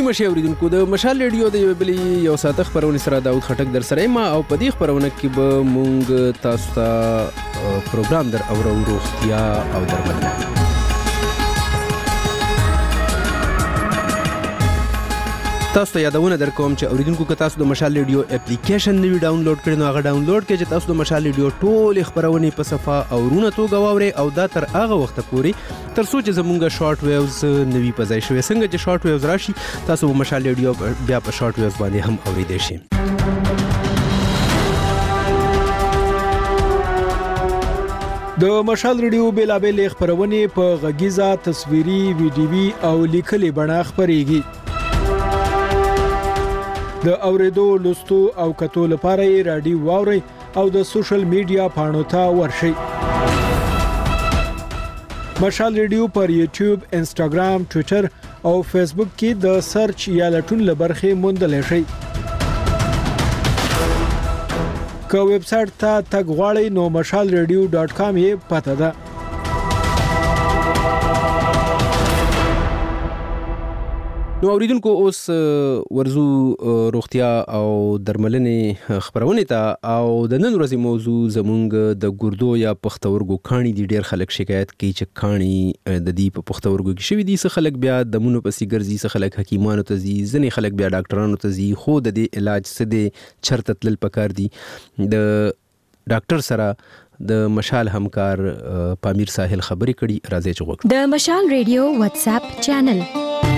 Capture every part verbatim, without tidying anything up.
مشه اوریدونکو د مشال ریډیو د یو بلی یو ساعت خبرونه سره داود خټک در سره ما او په دې خبرونه کې به مونږ تاسو ته پروګرام در اورو روغتیا او درملنه. تاسو ته یادونه درکوم چې اوریدونکو که تاسو د مشال ریډیو اپلیکیشن نوی ډاونلوډ کړئ نو هغه ډاونلوډ کړئ چې تاسو د مشال ریډیو ټول خبرونه په صفه او رونه توګه واورئ او دا تر هغه وخت پورې تر څو چې زمونږ شارټ ویوز نوی په ځای شوي څنګه چې شارټ ویوز راشي تاسو په مشال ریډیو بیا په شارټ ویوز باندې هم اوریدئ شئ. د مشال ریډیو بیلابل خبرونه په غږیزه تصویري ویډیوي او لیکلي بڼه خبريږي. د اوریدو لوستو او کتو لپاره رادیو واوري او د سوشل میډیا پاڼو ته ورشي. مشال ریډیو پر یوټیوب، انستګرام، ټوئیټر او فیسبوک کې د سرچ یا لټون لبرخه موندل شي. که ویب سټ ته تګ غواړئ نو مشال ریډیو ډاټ کام یې پته ده. نو اوریدونکو اوس ورزو روغتیا او درملنې خبرونه ته او د نن ورځې موضوع زمونږ د ګردو یا پښتورګو کانی دي. ډیر خلک شکایت کوي چې کانی د دې په پښتورګو کې شوی دي. څه خلک بیا د مونو پسې ګرځي، څه خلک حکیمانو ته ځي، ځنې خلک بیا ډاکټرانو ته ځي. خو د دې علاج څه دی چرته تلل پکار دي. د ډاکټر سره د مشال همکار پامیر ساحل خبرې کړي. راځي چې وګورئ د مشال ریډیو واتس اپ چینل.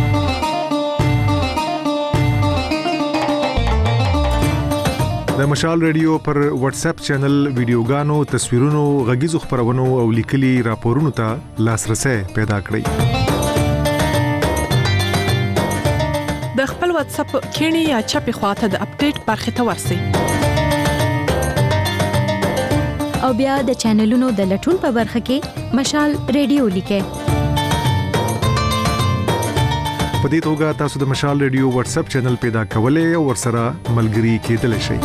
د مشال ریډیو پر واتس اپ چینل ویډیوګانو، تصویرونو، غږیزو خبرونو او لیکلي راپورونو ته لاسرسي پیدا کړئ. د خپل واتس اپ کینی یا چپی خواته د اپډیټ برخه ته ورسئ. او بیا د چینلونو د لټون په برخه کې مشال ریډیو لیکئ. په دې توګه تاسو د مشال ریډیو واتس اپ چینل پیدا کولای او ورسره ملګري کېدلی شئ.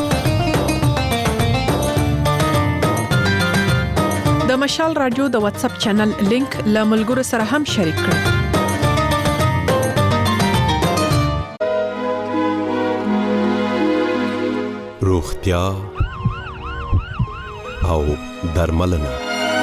د مشال رادیو د واتس اپ چینل لینک له ملګرو سره هم شریک کړئ. روغتیا او درملنه.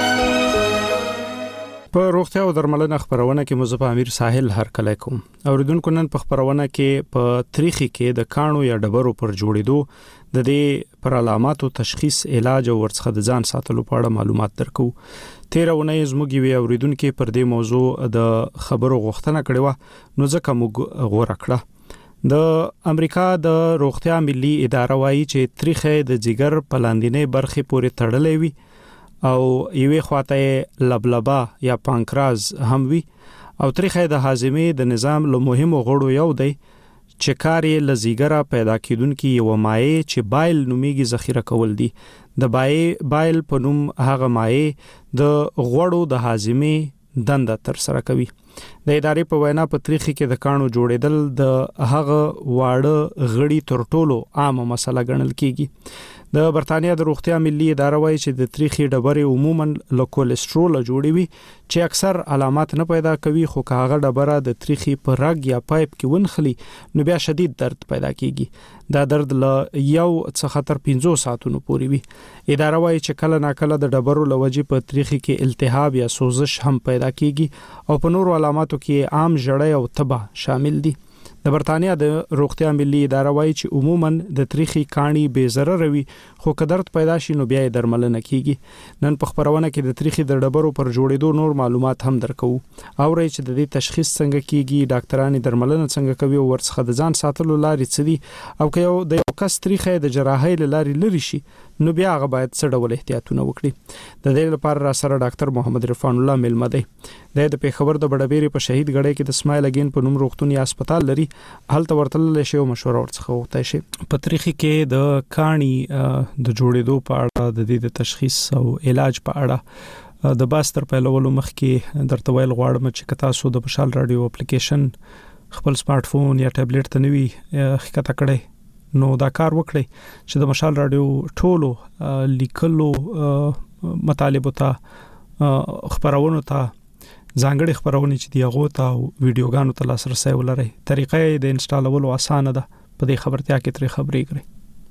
په روغتیا او درملنه خبرونه کې مزه پامیر ساحل هر کله کوم. اوریدونکو نن په خبرونه کې په تاریخي کې د کانو یا ډبرو پر جوړېدو د دې پر علاماتو تشخیص، علاج او ورڅخه د ځان ساتلو په اړه معلومات درکو. تیرونه زموږ وی اوریدونکو پر دې موضوع د خبرو غوښتنه کړې و نو ځکه موږ غوړه کړه. د امریکا د روغتیا ملي اداره وايي چې تاریخ د جګر پلاندینې برخې پورې تړلې وي او یوې خواته لبلبا یا پانکراز هم وي او تاریخ د هاضمې د نظام له مهمو غړو یو دی چې کاري لزیګره پیدا کیدونکې یو مایع چې بایل نومیږي ذخیره کول دي. د بای بایل په نوم هغه مایع د غړو د هاضمې دنده تر سره کوي. د ادارې په وینا په تاریخ کې د کانو جوړېدل د هغه واړه غړي تر ټولو عامه مسله ګڼل کیږي. د برتانیا د روغتیا ملي اداره وايي چې د تاریخي ډبرې عموما له کولیسټرول جوړې وي چې اکثر علامات نه پیدا کوي، خو که هغه ډبره د تاریخي په رګ یا پایپ کې ونخلي نو بیا شدید درد پیدا کیږي. دا درد له یو څخه تر پنځه ساعتونو پورې وي. اداره وايي چې کله ناکله د ډبرو لوجې په تاریخي کې التهاب یا سوزش هم پیدا کیږي او په نورو علاماتو کې عام ژړې او تبه شامل دي. د برتانیا د روغتیا ملي اداره وايي چې عموما د تاریخي کانی به ضرر وي، خو که درد پیدا شي نو بیا درملنه کیږي. نن په خبرونه کې د تاریخي د ډبرو پر جوړېدو نور معلومات هم درکو. او رې چې د دې تشخیص څنګه کیږي، ډاکټرانو درملنه څنګه کوي او ورڅخه د ځان ساتلو لارې څه دي، او که یو د یو کس تاریخي د جراحۍ لارې لري شي نو بیا هغه باید څه ډول احتیاطونه وکړي. د دې لپاره را سره ډاکټر محمد رفان الله ملمه دی. د پیښور د بډبېری په شهید غړې کې د اسماعیل اگین په نوم روغتون یا هسپتال لري. هلته ورتل شي او مشوره ورڅخه وغوښتای شي. په تاریخي کې د کانی د جوړېدو په اړه، د دې د تشخیص او علاج په اړه د باستر په لولو مخ کې درته ویل غواړم چې تاسو د مشال رادیو اپلیکیشن خپل سمارټ فون یا ټابلیټ ته نوي ښکته کړئ نو دا کار وکړئ چې د مشال رادیو ټولو لیکلو مطالبه ته خبرونه ته ځانګړي خبرونه چې دی هغه ته ویډیوګانو ته لاسرسي ولري. طریقې د انسټالولو اسانه ده. په دې خبرتیا کې ترې خبرې کړئ.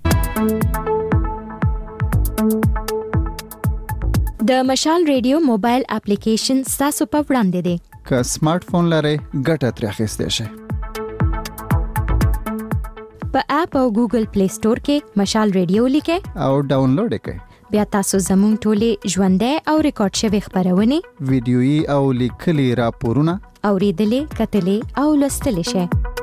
د مشال ریډیو موبایل اپلیکیشن تاسو په وړاندې دی. که سمارټ فون لرئ ګټه ترې اخیستئ شئ. په اپ او ګوګل پلی سٹور کې مشال ریډیو لیکئ او ډاونلوډ کړئ. بیا تاسو زموږ ټولې ژوندۍ او ریکارډ شوی خبرونه ویډیويي او لیکلي راپورونه اوریدلې کتلې او لوستلې شئ.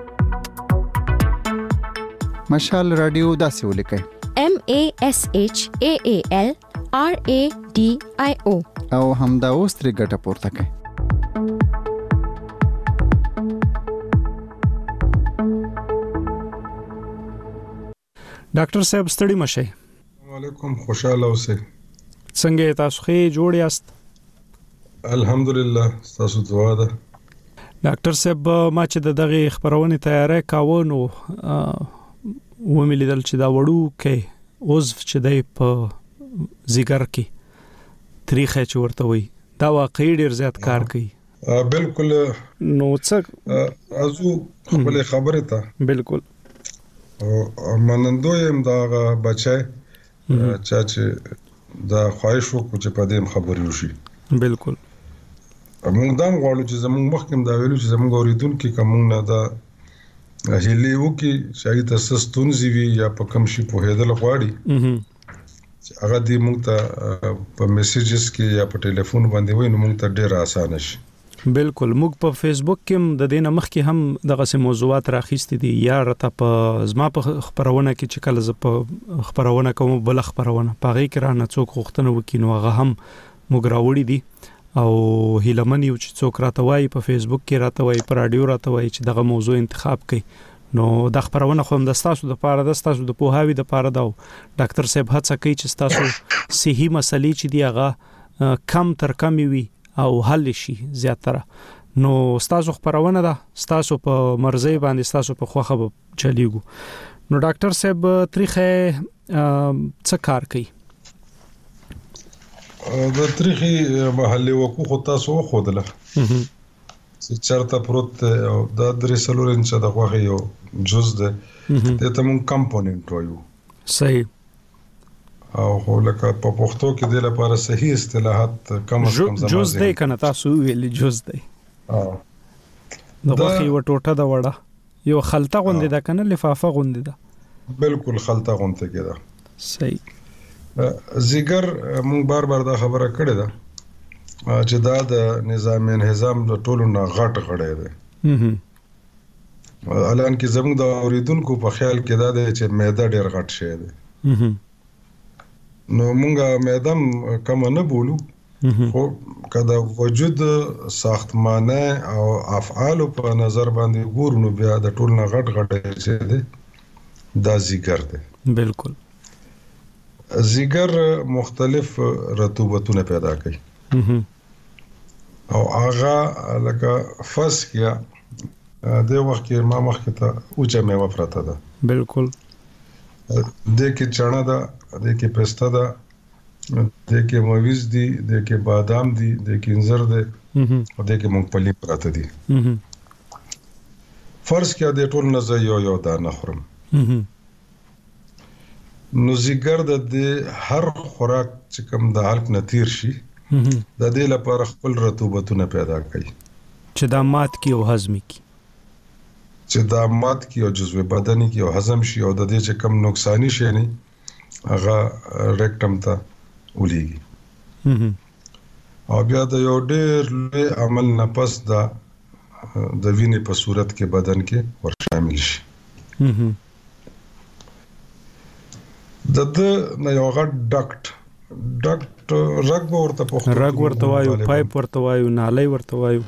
مشال رادیو داسې ولیکئ: M A S H A A L R A D I O او همدا اوس ترې ګټه پورته کړئ. ډاکټر صاحب ستړي مشه. وعلیکم، خوشاله اوسئ. څنګه تاسو ښه جوړ یاست؟ الحمدلله، تاسو دعا ده. ډاکټر صاحب ما چې د دغه خبرونه تیارې کاوه نو و مې لیدل چې دا وړو کې عضو چې دی په زیګر کې تاریخ چې ورته وي دا واقعي ډیر زیات کار کوي. بالکل. نو څه ازو خپل خبره ته بالکل او منندو يم دا بچای چا چې دا خواهش وکړو چې په دې خبرې وشي. بالکل. موږ دا غواړو چې زموږ مخکې دا ویلو چې زموږ اوریدونکو کوم نه دا هلي وکي چې تاسو ستونزې وي یا په کوم شي په هدل غواړي هغه دې موږ ته په میسجز کې یا په ټلیفون باندې وای نو موږ ته ډیر اسانه شي. بالکل. موږ په فیسبوک کې د دینه مخ کې هم دغه سه موضوعات راخېستې دي یا رته په زما په خبرونه کې چې کله ز په خبرونه کوم بل خبرونه پاغي کې را نه څوک غوښتنه وکینو هغه هم موږ راوړي دي او هیلمن یو چې څوک راته وایي په فیسبوک کې راته وایي په رادیو راته وایي چې دغه موضوع انتخاب کړي نو د خبرونه خو هم د تاسو د پاره د تاسو د پوهاوی د پاره دا ډاکټر صاحب هڅه کوي چې تاسو صحیح مسلې چې دی هغه کم تر کم وي او حل شي زیاتره. نو تاسو خبرونه ده تاسو په مرزي باندې تاسو په خوخه چلیږو. نو ډاکټر صاحب تاریخه څه کار کوي؟ د تاریخي محلي وکو خو تاسو خودله چې چرته پروت او د درې سلور انچ د خوخه یو جز ده ته مون کمپوننت وایو. صحیح. او خو لکه په پښتو کې د لپاره صحیح اصطلاحات کم از کم زموږ جز دی کنه تاسو ویل جز دی. اه د خوخه یو ټوټه دا وړه یو خلطه غوندې ده کنه لفافه غوندې ده. بالکل خلطه غوندې کېده. صحیح. زیګر مون بار بار دا خبره کړې ده چې دا د نظام انهزام د ټولو نه غټ غړې ده. الان کې زموږ د اوریدونکو په خیال کې دا ده چې معده ډېر غټ شي ده. نو مونږه معده کم نه بولو خو کله وجود ساختمانه او افعال په نظر باندې ګورو نو بیا د ټولو نه غټ غټ شي ده دا زیګر ده. بالکل. زیګر مختلف رطوبتونه پیدا کوي او هغه لکه فس کیا د وخت کې ما مخکې ته اوچه میوه پراته ده. بالکل. د کې چنا ده، د کې پسته ده، د کې مویز دي، د کې بادام دي، د کې انځر ده او د کې مونږ پراته دي. فرض کیا د ټول نه یو یو دانه خورم نو زیګر د هر خوراک چې کوم د حلق نتیر شي د دې لپاره خپل رطوبتونه پیدا کوي چې د مات کی او هضم کی چې د مات کی او جزوه بدني کی او هضم شي او د دې چې کوم نقصانی شي نه هغه ریکټم ته ولېږي او بیا د یو ډېر لوی عمل نه پس دا د وینې په صورت کې بدن کې ور شامل شي. د د نه یو غټ ډاکټ ډاکټ رګ ورته پخته رګ ورته وایو پایپ ورته وایو نالۍ ورته وایو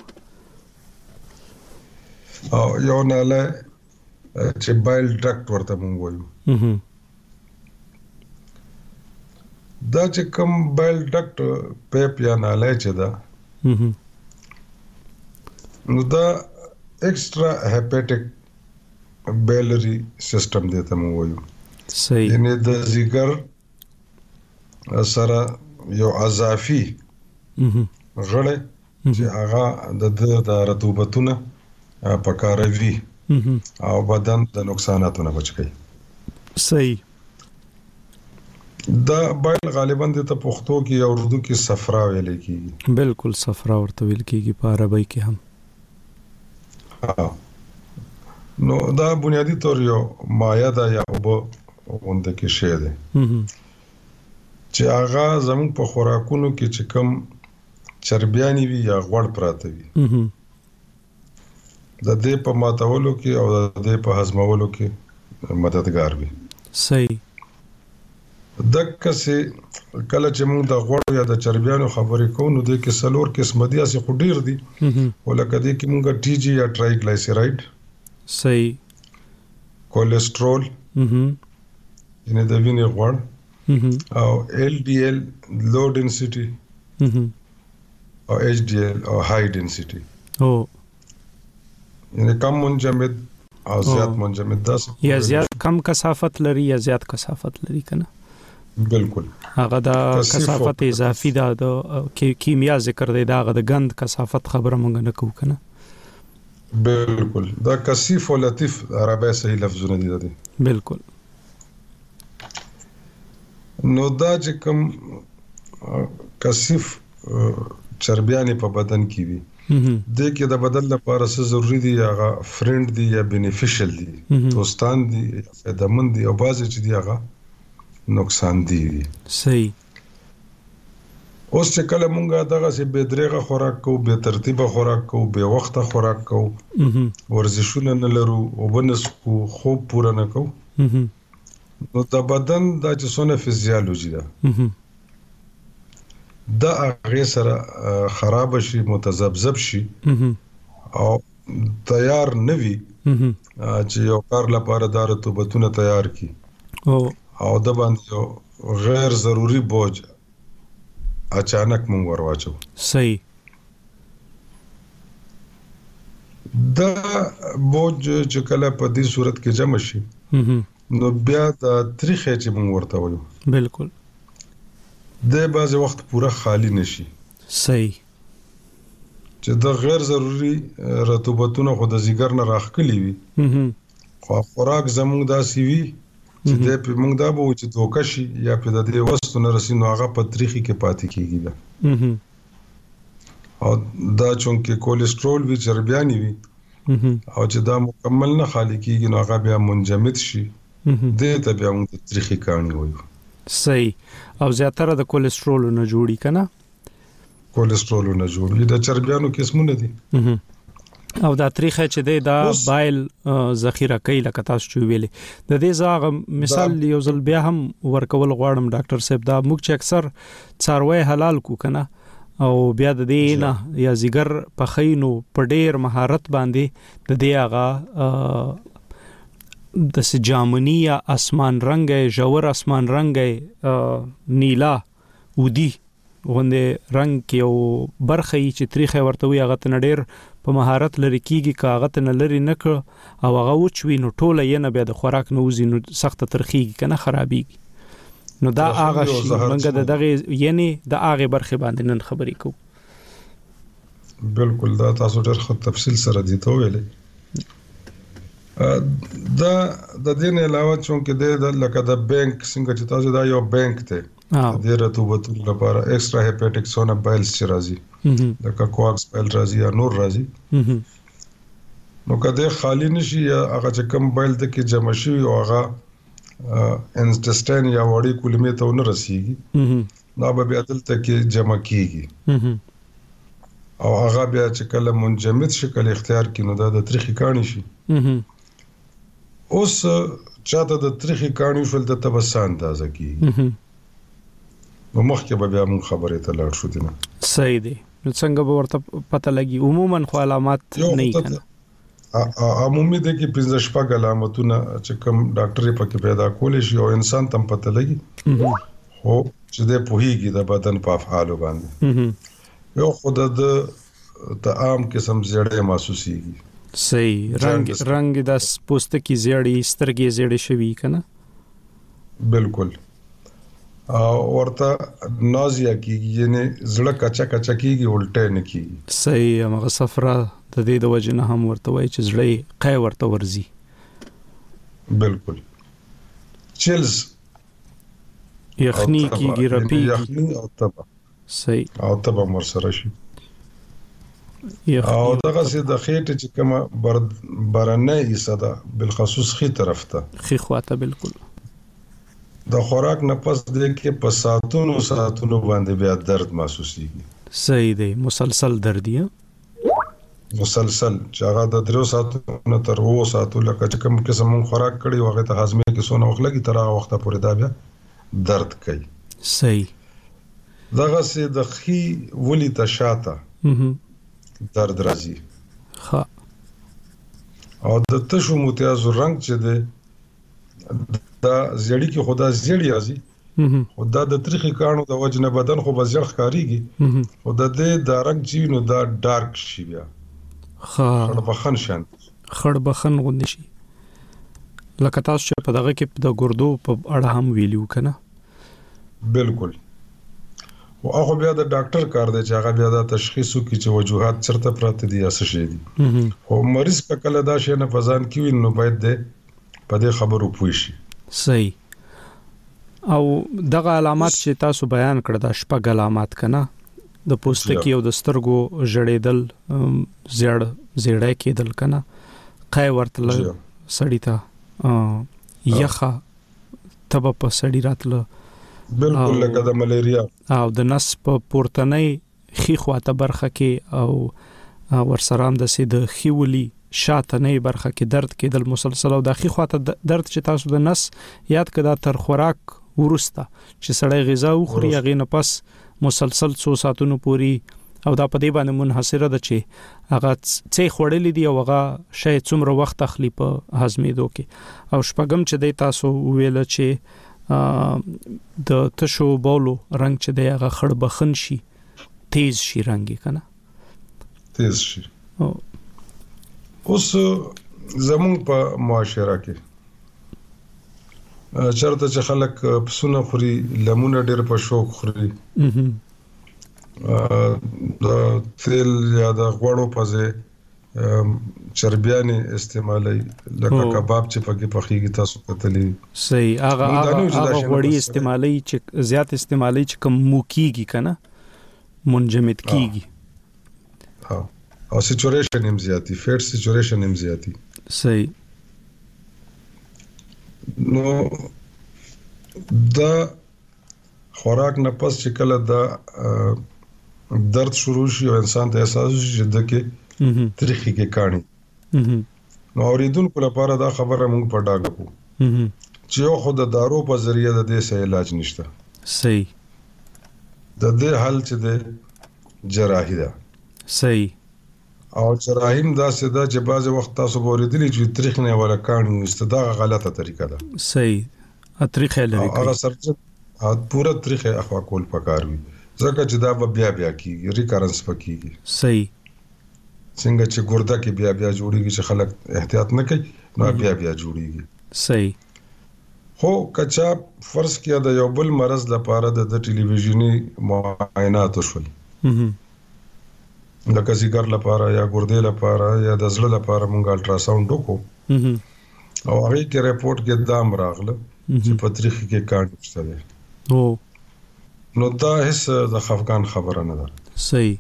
او یو نالۍ چې بایل ډاکټ ورته مونږ وایو. دا چې کوم بایل ډاکټ پایپ یا نالۍ چې دا نو دا ایکسترا هیپاټیک بیلری سیستم دی ته مونږ وایو. صحیح. یعنی د زیګر سره یو اضافي غړې چې هغه د د رطوبتونه پکاروي او بدن د نقصاناتونو بچ کی. صحیح. دا بایل غالبا د ته پښتو کې او اردو کې صفرا ویل کیږي. بالکل صفرا ورته ویل کیږي په عربی کې هم. ها نو دا بنیادی طور یو مایع ده یا اوبه غونډه کې شی ده چې هغه زموږ په خوراکونو کې چې کوم چربیانی وي یا غوړ پراته وي د دې په ماتولو کې او د دې په هضمولو کې مددگار وي. صحیح. دغه سه کله چې موږ د غوړ یا د چربیانو خبرې کوو نو د کې سلور قسم دي اسې خډیر دي ولکه د کې موږ ټي جي یا ټرای ګلایسرایډ. صحیح. کولیسټرول یعنی د وینې غوړ او ایل ډي ایل لو ډنسټي او ایچ ډي ایل او های ډنسټي او یعنی کم منجمد او زیات منجمد ده یا زیات کم کثافت لري یا زیات کثافت لري کنه. بالکل هغه دا کثافت اضافي ده د کیمیا ذکر دی دا د غند کثافت خبره مونږ نه کوو کنه. بالکل دا کثیف او لطیف عربی صحیح لفظونه دي دي. بالکل. نو دا چې کوم کثیف چربیانی په بدن کې وي د کې د بدن لپاره څه ضروری دي هغه فرند دي یا بینیفیشل دي دوستان دي فائدمن دي او بعضی چې دي هغه نقصان دي. صحیح. اوس چې کله مونږه دغه سي به درېغه خوراک کو به ترتیبه خوراک کو به وخته خوراک کو ورزشونه نه لرو او بنس کو خوب پوره نه کو نو د بدن د جسونه فزیولوژي ده دا هغه سره خراب شي متذبذب شي او تیار نوي چې یو کار لپاره د رطوبتونه تیار کی او او د باندې غیر ضروری بوج اچانک مونږ ورواچو. صحیح. دا بوج چې کله په دې صورت کې جمع شي نو بیا د تاریخ چې مونږ ورته وایو. بالکل. د بعض وخت پورا خالی نشي. صحیح. چې د غیر ضروری رطوبتونه خو د ځیګر نه راخکلی وي خو خوراک زموږ داسې وي چې د په موږ دا به چې دوکشي یا په د دې وستونه رسینو هغه په تاریخي کې پاتې کیږي دا او دا چونکه کولیسټرول وی چربیانی وي او چې دا مکمل نه خالی کیږي نو هغه بیا منجمد شي د ته بیا موږ تاریخي کہانی وایو. صحیح. او زیاتره د کولیسټرول نه جوړی کنه. کولیسټرول نه جوړی د چربیانو قسمونه دي او دا تاریخ چې دی دا بایل ذخیره کوي لکه تاسو چې ویلې د دې زاغ مثال یو ځل بیا هم ورکول غواړم ډاکټر صاحب دا موږ چې اکثر څاروي حلال کو کنه او بیا د دې نه یا زیګر په خینو په ډیر مهارت باندې د دې هغه د سجامنی یا اسمان رنگ جوور اسمان رنگ نیلا ودی غونډه رنگ کې او برخه چې تاریخ ورته وي هغه تن ډیر په مهارت لري کیږي کاغت نه لري نه او هغه وچوي نو ټوله یې نه بیا د خوراک نه وزي نو سخت ترخیږي کنه خرابيږي نو دا هغه شی منګه د دغه یعنی د هغه برخه باندې نن خبرې کو. بالکل دا تاسو ډېر خو تفصیل سره دي ته ویلې دا د دې نه علاوه چې د لکه د بانک څنګه چې تاسو دا یو بانک ته د رطوبت لپاره ایکسترا هیپاټیک سونا بایلز چې راځي لکه کوکس بایل راځي یا نور راځي نو کله خالی نشي یا هغه چې کم بایل د کې جمع شي او هغه انټسټاین یا وړي کولمې ته نه رسیږي نو به بیا دلته کې جمع کیږي او هغه بیا چې کله منجمد شکل اختیار کینو دا د تاریخي کہانی شي اوس چاته د تاریخي کہانی فل د تبسان اندازه کیږي نو مخکې به بیا مون خبرې ته لاړ شو دي نه. صحیح دی. نو څنګه به ورته پته لګي عموما خو علامات نه کنا عمومي د کې پنځه شپږ علامتونه چې کوم ډاکټر په کې پیدا کول شي او انسان تم پته لګي خو چې د پوهیږي د بدن په افعال باندې یو خود د عام قسم زیړې محسوسيږي. صحیح. رنگ رنگ د پوستکي زیړې سترګې زیړې شوي کنه. بالکل. ورته نازیا کیږي یعنی زړه کچا کچا کیږي الټه نه کیږي. صحیح هغه صفرا د دې د وجه نه هم ورته وای چې زړه قای ورته ورزي. بالکل چیلز یخنی کیږي رپی یخنی او تبه. صحیح او تبه مر سره شي. او دغه سي د خېټه چې کومه برد برنه یې صدا بالخصوص خې طرف ته خې خواته بالکل د خوراک نه پس د کې په ساتونو ساتونو باندې بیا درد محسوسيږي. صحیح دی مسلسل درد دی مسلسل چې هغه د درو ساتونو تر وو ساتو لکه چې کوم قسم خوراک کړي وغه ته هضمې کې سونه وخت لګي تر هغه وخت پورې دا بیا درد کوي. صحیح دغه سي د خې ولي ته شاته درد راځي. ها او د تشو متیازو رنگ چې دی دا زیړی کې خدا زیړی راځي خدا د تاریخي کانو د وجنه بدن خو بزړ ښکاریږي خدا د د رنگ چې نو دا ډارک شي بیا ها خړبخن شان خړبخن غوندي شي لکه تاسو چې په دغه کې د ګردو په اړه هم ویلو کنه. بالکل او هغه بیا د ډاکټر کار دی چې هغه بیا د تشخیصو کې چې وجوهات چرته پراته دي یا څه شي دي او مریض په کله دا شي نه فزان کې نو باید د په دې خبرو پوي شي. صحیح او دغه علامات چې تاسو بیان کړل دا شپږ علامات کنه د پوستکي او د سترګو جړېدل زیړ زیړای کېدل کنه قای ورتل سړی ته یخه تبه په سړی راتله بالکل لکه د ملیریا او د نس په پورتنۍ خې خواته برخه کې او ورسرام د سید خېولي شاته نه برخه کې درد کېدل مسلسل او د خې خواته درد چې تاسو د نس یاد کړه تر خوراک ورسته چې سړی غذا وخوري هغه نه پس مسلسل څو ساعتونو پوري او دا په دې باندې منحصره ده چې هغه څه خورلې دي او هغه شی څومره وخت اخلي په هضمېدو کې. او شپږم چې د تاسو ویل چې د تشو بولو رنگ چې د هغه خړ بخن شي تیز شي رنگي کنه تیز شي. اوس زمون په معاشره کې چرته چې خلک پسونه خوري لمونه ډېر په شوق خوري د تیل یا د غوړو په ځای چربیانه استعمالي لکه کباب چې پکې پخېږي تاسو کتلې. صحیح هغه هغه غوړي استعمالي چې زیات استعمالي چې کم موکیږي کنه منجمد کیږي. ها او سچوریشن هم زیاتی فیټ سچوریشن هم زیاتی. صحیح نو دا خوراک نه پس چې کله دا درد شروع شي او انسان ته احساس شي چې دغه تاریخي کې کاڼي نو اوریدونکو لپاره دا خبره موږ په ډاګه کو چې یو خو د دارو په ذریعہ د دې سه علاج نشته. صحیح د دې حل چې د جراحي ده. صحیح او جراحیم دا سده چې بعض وخت تاسو ورېدلی چې تاریخ نه ولا کاڼي نشته دا غلطه طریقه ده. صحیح ا طریقه لري هغه سرجن ا پورا طریقه اخوا کول پکار وي ځکه چې دا بیا بیا کیږي ریکارنس پکېږي. صحیح څنګه چې ګرده کې بیا بیا جوړیږي چې خلک احتیاط نه کوي نو بیا بیا جوړیږي. صحیح خو کچا فرض کیا د یو بل مرز لپاره د ټلویزیونی معاینات وشول د کزیګر لپاره یا ګردې لپاره یا د زړه لپاره مونږ الټراساوند وکړو او هغه کې رپورت کې دام راغله چې په تاریخ کې کاڼي شته دي. او نو دا هیڅ د خفقان خبره نه ده. صحیح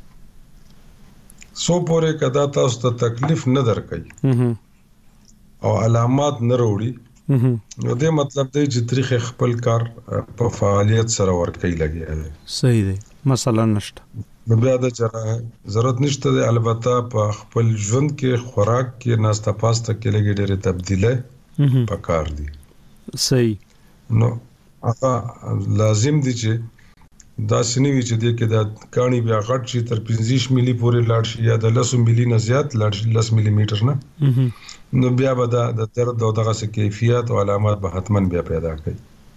سو پورې کدا تاسو ته تکلیف نه درکې او علامات نه وروړي نو دې مطلب دی چې تاریخ خپل کار په فعالیت سره ورکې لګي. صحیح دی مثلا نشته بیا د جراحه ضرورت نشته دی. البته په خپل ژوند کې خوراک کې ناستا پاستا کې لګي ډېر تبدیله پکار دي. صحیح نو هغه لازم دي چې دا سنوي چې د کې د کاڼي بیا غټ شي تر پنځه ملي پورې لاړ شي یا د لس ملي نه زیات لاړ شي لس ملي میټر نه نو بیا به د درد او دغه څه کیفیت او علامات به حتمن بیا پیدا کوي.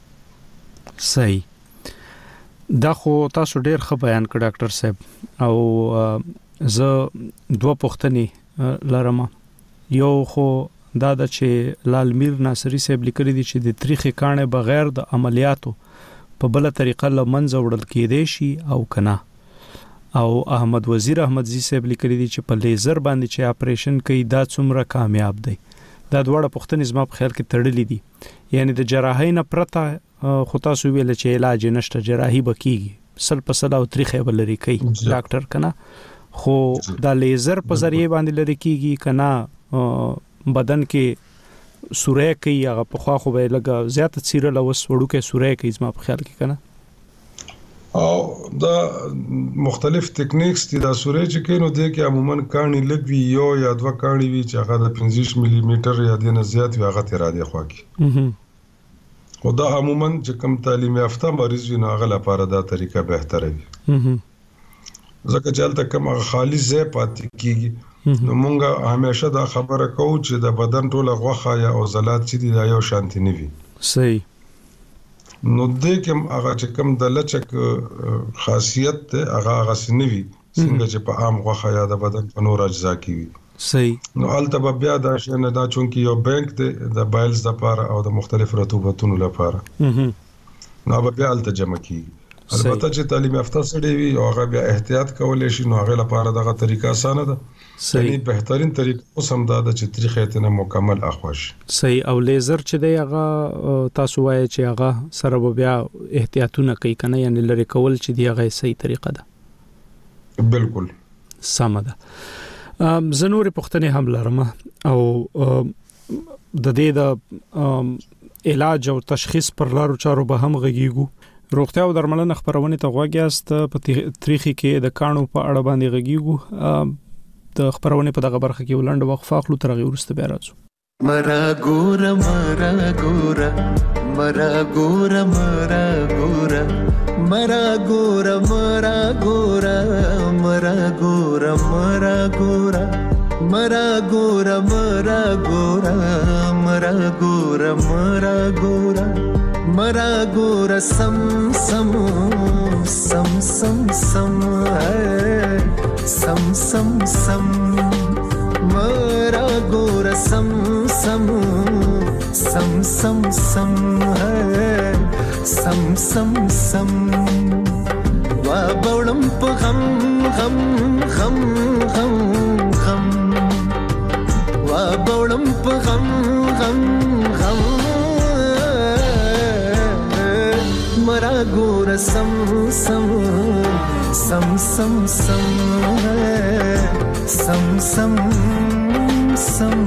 صحیح دا خو تاسو ډیر ښه بیان کړ ډاکټر صاحب او زه دوه پوښتنې لرم. یو خو دا د چې لال میر ناصری صاحب لیکلي دي چې د تاریخ کانه بغیر د عملیاتو په بل طریقه لمنځه وړل کېدای شي او کنه. او احمد وزیر احمدزي صاحب لیکلي دي چې په لیزر باندې چې اپریشن کوي دا څومره کامیاب دی. دا دوړه پښتنې زما په خیال کې تړلې دي، یعنی د جراحۍ نه پرته خو تاسو ویل چې علاج نشته، جراحي بکیږي سل په سل او تریخه بلري کوي ډاکټر کنه، خو دا لیزر په ذریعہ باندې لري کیږي کنه بدن کې سوره کوي هغه په خوا خو به لګا زیات چیرې لوس وړو کې سوره کوي زما په خیال کې کنه. او دا مختلف ټیکنیکس دي دا سورې چې کینو دي کې عموما کانی لګوي یو یا دوه کانی وی چې هغه د پنځه ملي میټر یا د نه زیات وی هغه تر راځي خو کې او دا عموما چې کوم تعلیم یافته مریض وي نو هغه لپاره دا طریقه بهتره وي ځکه چې البته کوم خالص ځای پاتې کیږي نو مونږه همیشه دا خبره کوو چې د بدن ټوله غوخه یا عضلات چې دي دا یو شانتي نه وي. صحیح. نو د کوم هغه چې کوم د لچک خاصیت ته هغه هغه سنوي څنګه چې په عام غوخه یا د بدن په نور اجزا کې وي. صحیح. نو البته بیا دا شنه دا چونکی یو بانک ته د بایلز د لپاره او د مختلف رطوبتونو لپاره نو بیا البته جمع کیږي. البته چې تعلیم یافته سړی وي او هغه بیا احتیاط کولای شي نو هغه لپاره دغه طریقه اسانه ده. صحیح. بهترین طریقه اوس هم دا ده چې طریقې ته مکمل اخوش. صحیح. او لیزر چې دی هغه تاسو وایي چې هغه سره بیا احتیاطونه کوي کنه، یعنی لری کول چې دی هغه صحیح طریقه ده. بالکل سم ده. زنور پښتنې هم لرم او د دې د علاج او تشخیص پر لارو چارو به هم غږیږو. روغتیا او درملنه خبرونه ته غواګیاست په تاریخي کې د کانو په اړه باندې غږیږو. د خبرونه په دغه برخه کې ولند وقفه اخلو تر غي ورسته بیا راځو. مرا ګور مرا ګور مرا ګور مرا ګور مرا ګور مرا ګور مرا ګور مرا ګور مرا ګور مرا ګور مرا ګور مرا ګور مرا ګور سم سم سم سم سم سم سم سم مرا ګور سم سم سم سم سم سم سم سم وا بولم په غم غم غم غم غم وا بولم په غم غم غم مرا ګور سم سم سم سم سم سم سم سم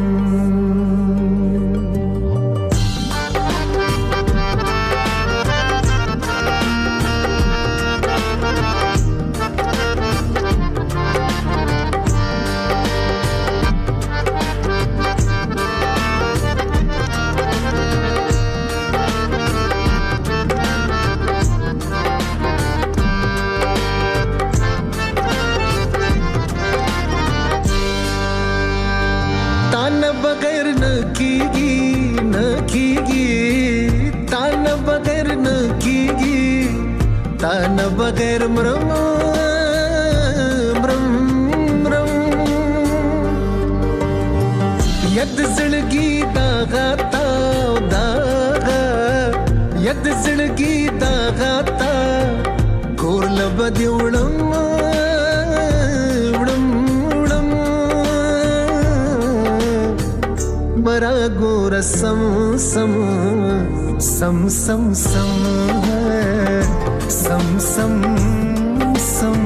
तान बगैर मरम मरम मरम यद जिंदगी दागा ताव दागा यद जिंदगी दागा ता गोर लबदी उड़म उड़म उड़म मरा गोर सम सम सम सम सम सम सम सम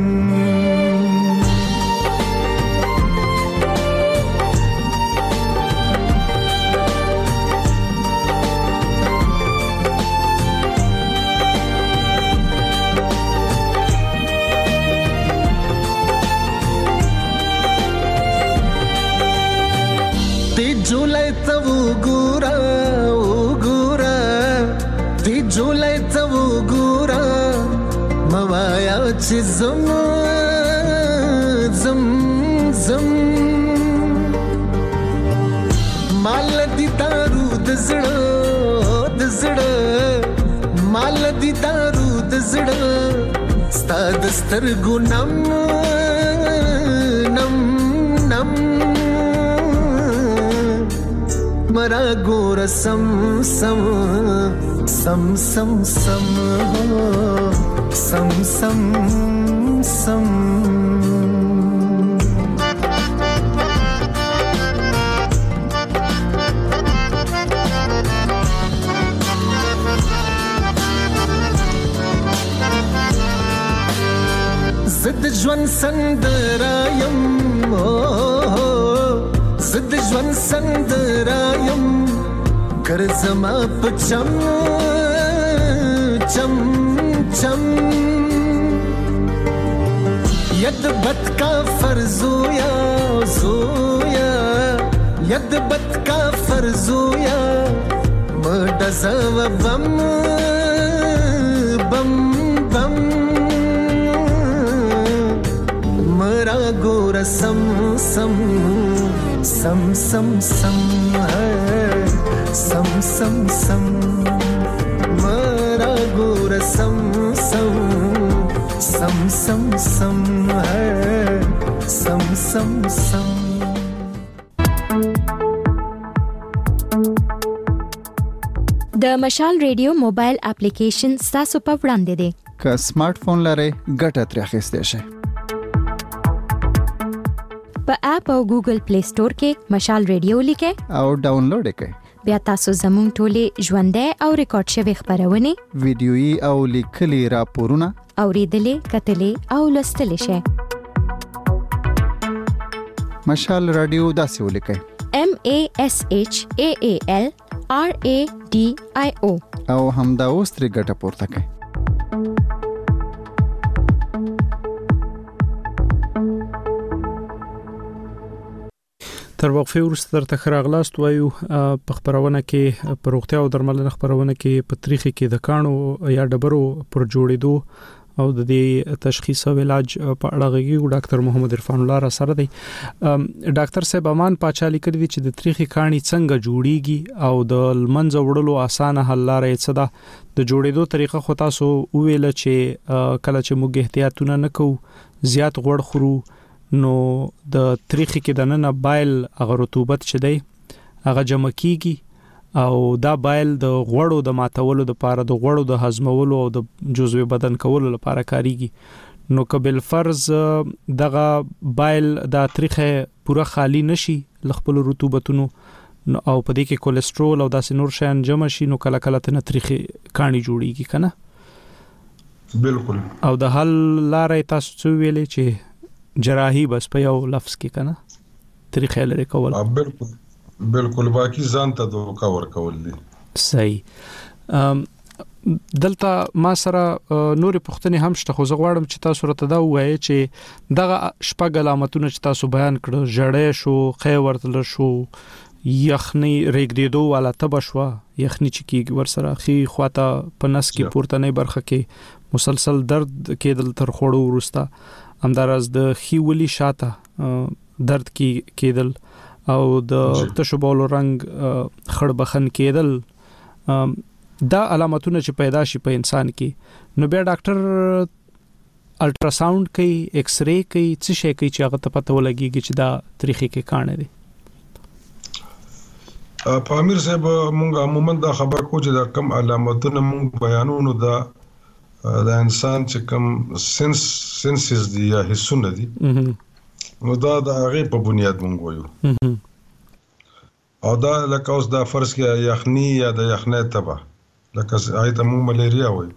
ते जुलाई तव गुरा ओ गुरा ते जुलाई तव गुरा मवाया ची zam zam zam مال دي دارو د زړه د زړه مال دي دارو د زړه ستاد سترګو نم نم نم مرا ګور سم سم سم سم سم سم سم سم زد ژوند سندرایم زد ژوند سندرایم ګرځما په چم چم چم ید بد کا فرزویا زویا ید بد کا فرزویا مډزو بم بم بم مرا ګور سم سم سم سم سم سم سم سم مرا ګور سم سم سم سم سم سم سم سم د مشال ریډیو موبایل اپلیکیشن تاسو په وړاندې دی که سمارټ فون لرئ ګټه ترې اخیستی شئ په اپ او ګوګل پلی سٹور کې مشال ریډیو لیکئ او ډاونلوډ یې کړئ بیا تاسو زموږ ټولې ژوندۍ او ریکارډ شوي خبرونه ویډیويي او لیکلي راپورونه اوریدلې کتلې او لوستلې شئ مشال رادیو داسې ولیکئ M A S H A A L R A D I O او همدا اوس ترې ګټه پورته کړئ تر وقفه وروسته درته خراغلاست وایو په خبرونه کې په روغتیا او درملنه خبرونه کې په تاریخي کې د کانو یا ډبرو پر جوړېدو او د دې تشخیص او علاج په اړه غږیږو ډاکټر محمد عرفان الله را سره دی ډاکټر صاحب امان پاچا لیکلي دي چې د تاریخي کاني څنګه جوړیږي او د لمنځه وړلو اسانه حل لارې څه ده د جوړېدو طریقه خو تاسو ویل چې کله چې موږ احتیاطونه نکوو زیات غوړ خورو نو د تاریخي کې د نن بایل هغه رطوبت چې دی هغه جمع کیږي او دا بایل د غوړو د ماتولو د لپاره د غوړو د هضمولو او د جزوی بدن کولو لپاره کاریږي نو قبل فرض دغه بایل د تاریخه پوره خالی نشي لخپل رطوبتونو او په دې کې کولیسټرول او داسې نور شیان جمع شي نو کله کله تنه تاریخي کانی جوړیږي کنه بالکل او د حل لارې تاسو ویلې چې جراحي بس په یو لفظ کې کنه طریقې لري کول بالکل بالکل باقی ځان ته دوکا ورکول دي صحیح دلته ما سره نورې پوښتنې هم شته خو زه غواړم چې تاسو راته دا ووایئ چې دغه شپږ علامتونه چې تاسو بیان کړو جړې شو خې ورتل شو یخنی ریګدېدو والا تب شو یخنی چې کیږي ورسره خي خواته په نس کې پورته نه برخه کې مسلسل درد کېدل تر خوړو ورسته همدارس د خيولي شاته درد کی کېدل او د تشبول رنگ خړ بخن کېدل دا علامتونه چې پیدا شي په انسان کې نو بیا ډاکټر الټراساوند کوي ایکس ری کوي څه شي کوي چې هغه ته پته ولګيږي چې دا تاریخي کې کانه دي په امیر صاحب مونږ عموما دا خبر کو چې دا کم علامتونه مونږ بیانونو دا دا انسان چې کوم سنس سنسز دي یا حسونه دي نو دا د هغه په بنیاد مونږ وایو او دا لکه اوس دا فرض کې یخنی یا د یخنۍ تبه لکه آیته مونږ ملیریا وایو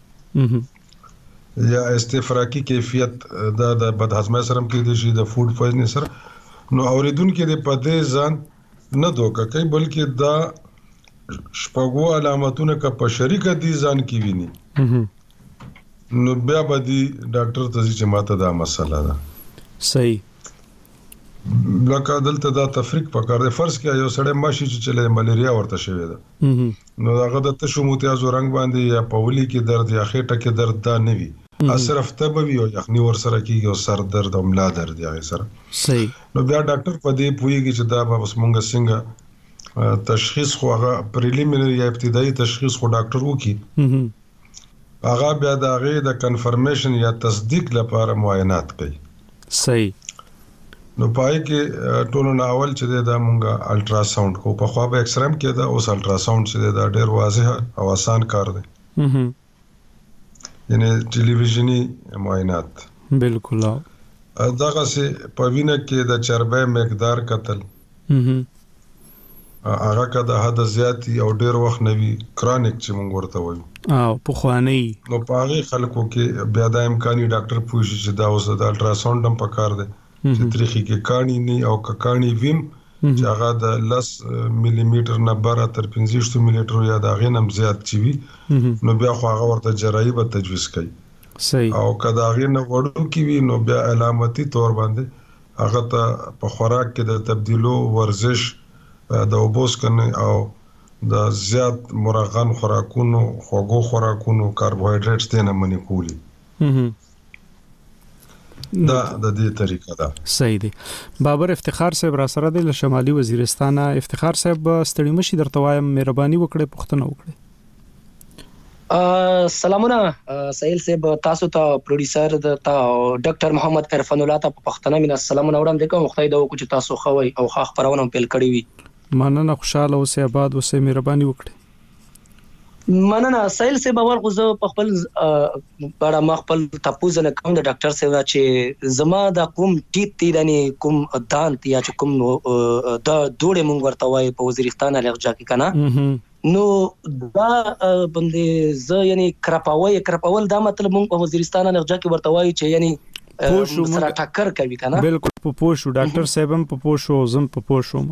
یا استفراقی کیفیت دا د بدهضمۍ سره کې دي چې د فود پویزن سره نو اوریدونکو د پدې ځان نه دوکه کوي بلکې دا شپږو علامتونه کا په شریکه دي ځان کې ویني نو بیا به دی ډاکټر ته چې ماته دا مسله ده صحیح لکه دلته دا تفریق پکار دی فرض کې یو سړی ماشي چې چلے ملیریا ورته شوی ده نو هغه د تشو متیازو رنگ باندې یا پولی کې درد یا خېټه کې درد دا نه وي صرف تبوي او یخني ور سره کیږي او سر درد او ملا درد یا سره صحیح نو بیا ډاکټر په دې پويږي چې دا به مونږ څنګه تشخیص خو هغه پریلیمینری یا ابتدایي تشخیص خو ډاکټر وکي هغه بیا د هغه د کنفرمیشن یا تصدیق لپاره معاینات کوي صحیح نو پای کې ټولو اول چې دا مونږه الټرا ساوند کو په خو به ایکس رام کې دا اوس الټرا ساوند چې دا ډېر واضح او آسان کار دی هم یعنی ټلویزیونی معاینات بالکل دغه سي په وینه کې د چربه مقدار قتل هم هغه کده حد زیاتی او ډېر وخت نوي کرونیک چې مونږ ورته وایو او په خواني نو پاره خلکو کې بیا د امکاني ډاکټر پوښي چې دا اوس د الټرا ساوند هم پکار دی چې تاریخي کې کانی نه او کانی ویم چې هغه د لس ملي میټر نه بره تر پنځه ملي میټر یا د غینم زیات چی وي نو بیا خو هغه ورته جراحي به تجویز کوي صحیح او کدا غینه وړو کې وي نو بیا علامتي تور باندې هغه ته په خوراک کې د تبدیلو ورزش د اوبوس کنه او د زیات مرغن خوراکونو خوږو خوراکونو کاربوهایډریټس دینه منی کولی دا د دې طریقه ده صحیح دی بابر افتخار صاحب را سره د شمالي وزیرستان افتخار صاحب ستړي مشي درته وایم مهرباني وکړئ پښتنه وکړئ سلامونه سهیل صاحب تاسو ته پروډوسر د ډاکټر محمد عرفان الله ته پښتنه مینا سلامونه وړم د کوم خدای دا وکړي تاسو خوي او خاخ پرونه پیل کړی وي مننه خوشاله اوسې آباد اوسې مهرباني وکړئ مننه سهیل صاحب اول خو زه په خپل بڑا مخبل تاسو نه کوم د ډاکټر صاحب چې زما د کوم ټیټ تی دني کوم دانت یا چې کوم د دوړې مونږ ورته وای په وزیرستان الګجا کې کنه نو دا باندې ز یعنی کرپاوي کرپاول دا مطلب مونږ په وزیرستان الګجا کې ورته وای چې یعنی سره ټکر کوي کنه بالکل په پوښو ډاکټر صاحب هم په پوښو زم په پوښو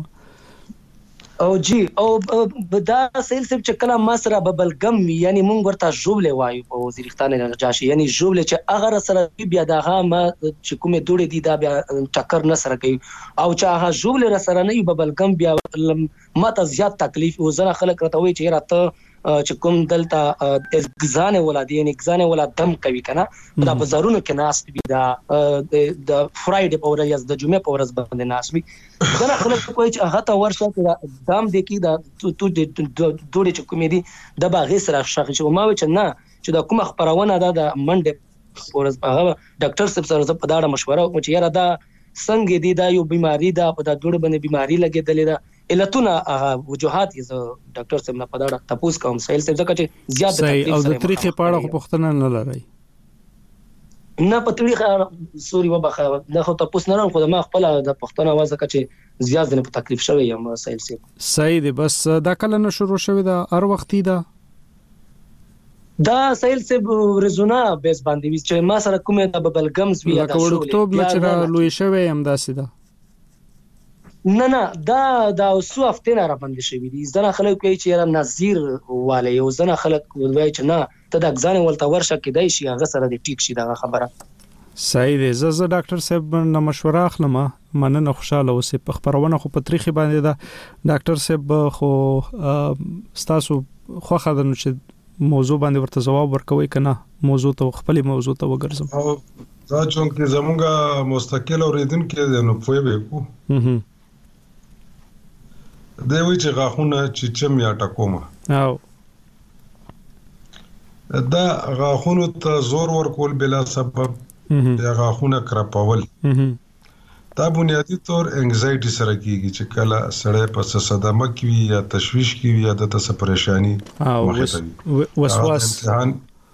او جی او دا سیل سب چې کله مسره ببلګم یعنی مونږ ورته جوړلې وایو په وزیرستان الګجاشي یعنی جوړلې چې اگر سره بیا دغه ما چې کومه دوړې دي دا بیا ټکر نه سره کوي او چې هغه جوړلې سره نه ببلګم بیا ماته زیات تکلیف او زنه خلک راته وي چې راته چې کوم دلته اگزانه ولادي یعنی اگزانه ولاد دم کوي کنه دا بازارونو کې ناس بي دا د فرایډې په ورځ د جمعې په ورځ باندې ناس بي دا خلک کوی چې هغه ته ورشه دام دي کې دا تو د دوړې چې کومې دي د باغې سره شخص چې ما و چې نه چې دا کوم خبرونه ده د منډه ورځ هغه ډاکټر صاحب سره په داړه مشوره وکړه چې یاره دا څنګه دي دا یو بیماری ده په دا دوړې باندې بیماری لګېدلې ده علتونه وجوهات یې ډاکټر صاحب نه پداړه تاسو کوم سهیل صاحب ځکه چې زیات تکلیف او د طریقې په اړه پوښتنه نه لري نه په طریقه سوري وبخه دا خو تاسو نه خو ما خپل د پښتنه आवाज ځکه چې زیات نه په تکلیف شوی یم سهیل صاحب صحیح دی بس دا کله نه شروع شوی دا هر وختي دا دا سهیل صاحب رزونه بیس باندې وی چې ما سره کومه د ببلګمز وی دا شو اکتوبر نه چې لوی شوی یم داسې دا نه نه دا دا اوسو هفته نه را باندې شوی دي ځنه خلک کوي چې را نظیر والے یو ځنه خلک وایي چې نه ته د ځان ولته ورشه کې دای شي هغه سره د ټیک شي دا خبره صحیح دی زه زه ډاکټر صاحب نه مشوره اخلم مننه خوشاله اوسې په خبرونه خو په تاریخ باندې دا ډاکټر صاحب خو تاسو خو خدانو چې موضوع باندې ورته جواب ورکوي کنه موضوع ته خپل موضوع ته وګرځم او دا چې زمونږه مستقل اوریدونکو نو پوي به کو دا وی چې غاخونه چې چم یا ټکومه او دا غاخونه ته زور ورکول بلا سبب یا غاخونه کرپاول دا بنیادی طور انګزایټي سره کیږي چې کله سړی په صدمه کې یا تشویش کې یا د تاسو پریشانی او وسواس امتحان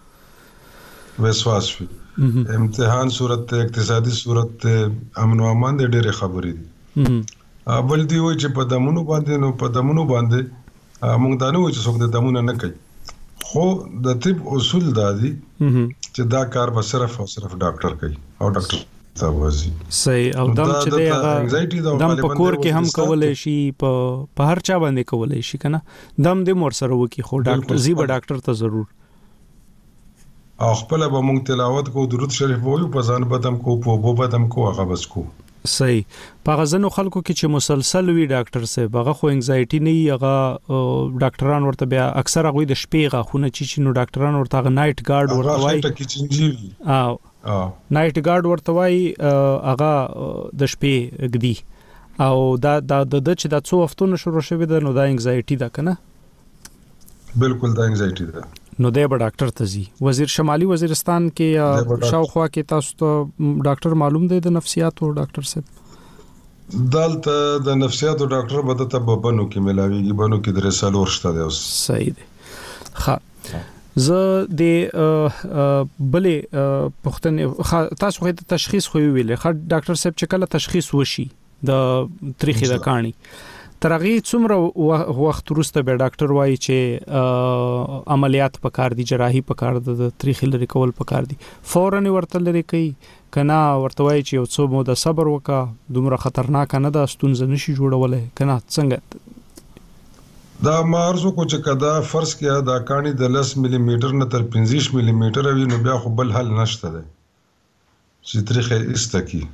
وسواس امتحان صورت اقتصادي صورت امن و امان د ډېر خبرې دي بل دی وای چې په دمونو باندې نو په دمونو باندې موږ دا نه وای چې څوک د دمونو نه کوي خو د طب اصول دا دي چې دا کار به صرف او صرف ډاکټر کوي او ډاکټر ته وځي صحیح او دم چې دی هغه دم په کور کې هم کولای شي په په هر چا باندې کولای شي کنه دم دې مور سره وکي خو ډاکټر زی به ډاکټر ته ضرور او خپل به موږ تلاوت کو درود شریف وایو په ځان بدم کو په بو بدم کو هغه بس کو صحیح په غزنو خلکو کې چې مسلسل وی ډاکټر صاحب هغه خو انګزایټي نه هغه ډاکټران ورته بیا اکثر هغه د شپې غاخونه چې نو ډاکټران ورته هغه نایټ ګارد ورته وای او نایټ ګارد ورته وای هغه د شپې غدي او دا د د چې د څو هفتونو شروع شوی د نو دا انګزایټي ده کنه بالکل دا انګزایټي ده نو دی به ډاکټر ته زی وزیر شمالي وزیرستان کې یا شاوخوا کې تاسو ته ډاکټر معلوم دی د نفسیات او ډاکټر صاحب دالته د نفسیاتو ډاکټر به ته په بنو کې ملاويږي بنو کې درې سالور شته دی اوس صحیح دی ښه زه د بلې پښتنې تاسو خو ته تشخیص خو ویلې ښه ډاکټر صاحب چې کله تشخیص وشي د تریخي د کاڼي ترغه څومره وخت وروسته به ډاکټر وایي چې عملیات پکار دي جراحي پکار ده د تریخي لري کول پکار دي فورا ورته لري کوي کنا ورته وایي چې یو څو مو د صبر وکا دومره خطرناک نه ده ستونزه نشي جوړولای کنا څنګه دا مارزو کو چې کدا فرض کیا دا کاڼي د لس ملي میټر نه تر پنځه ملي میټر وي نو بیا خو بل حل نشته ده چې تریخه استکی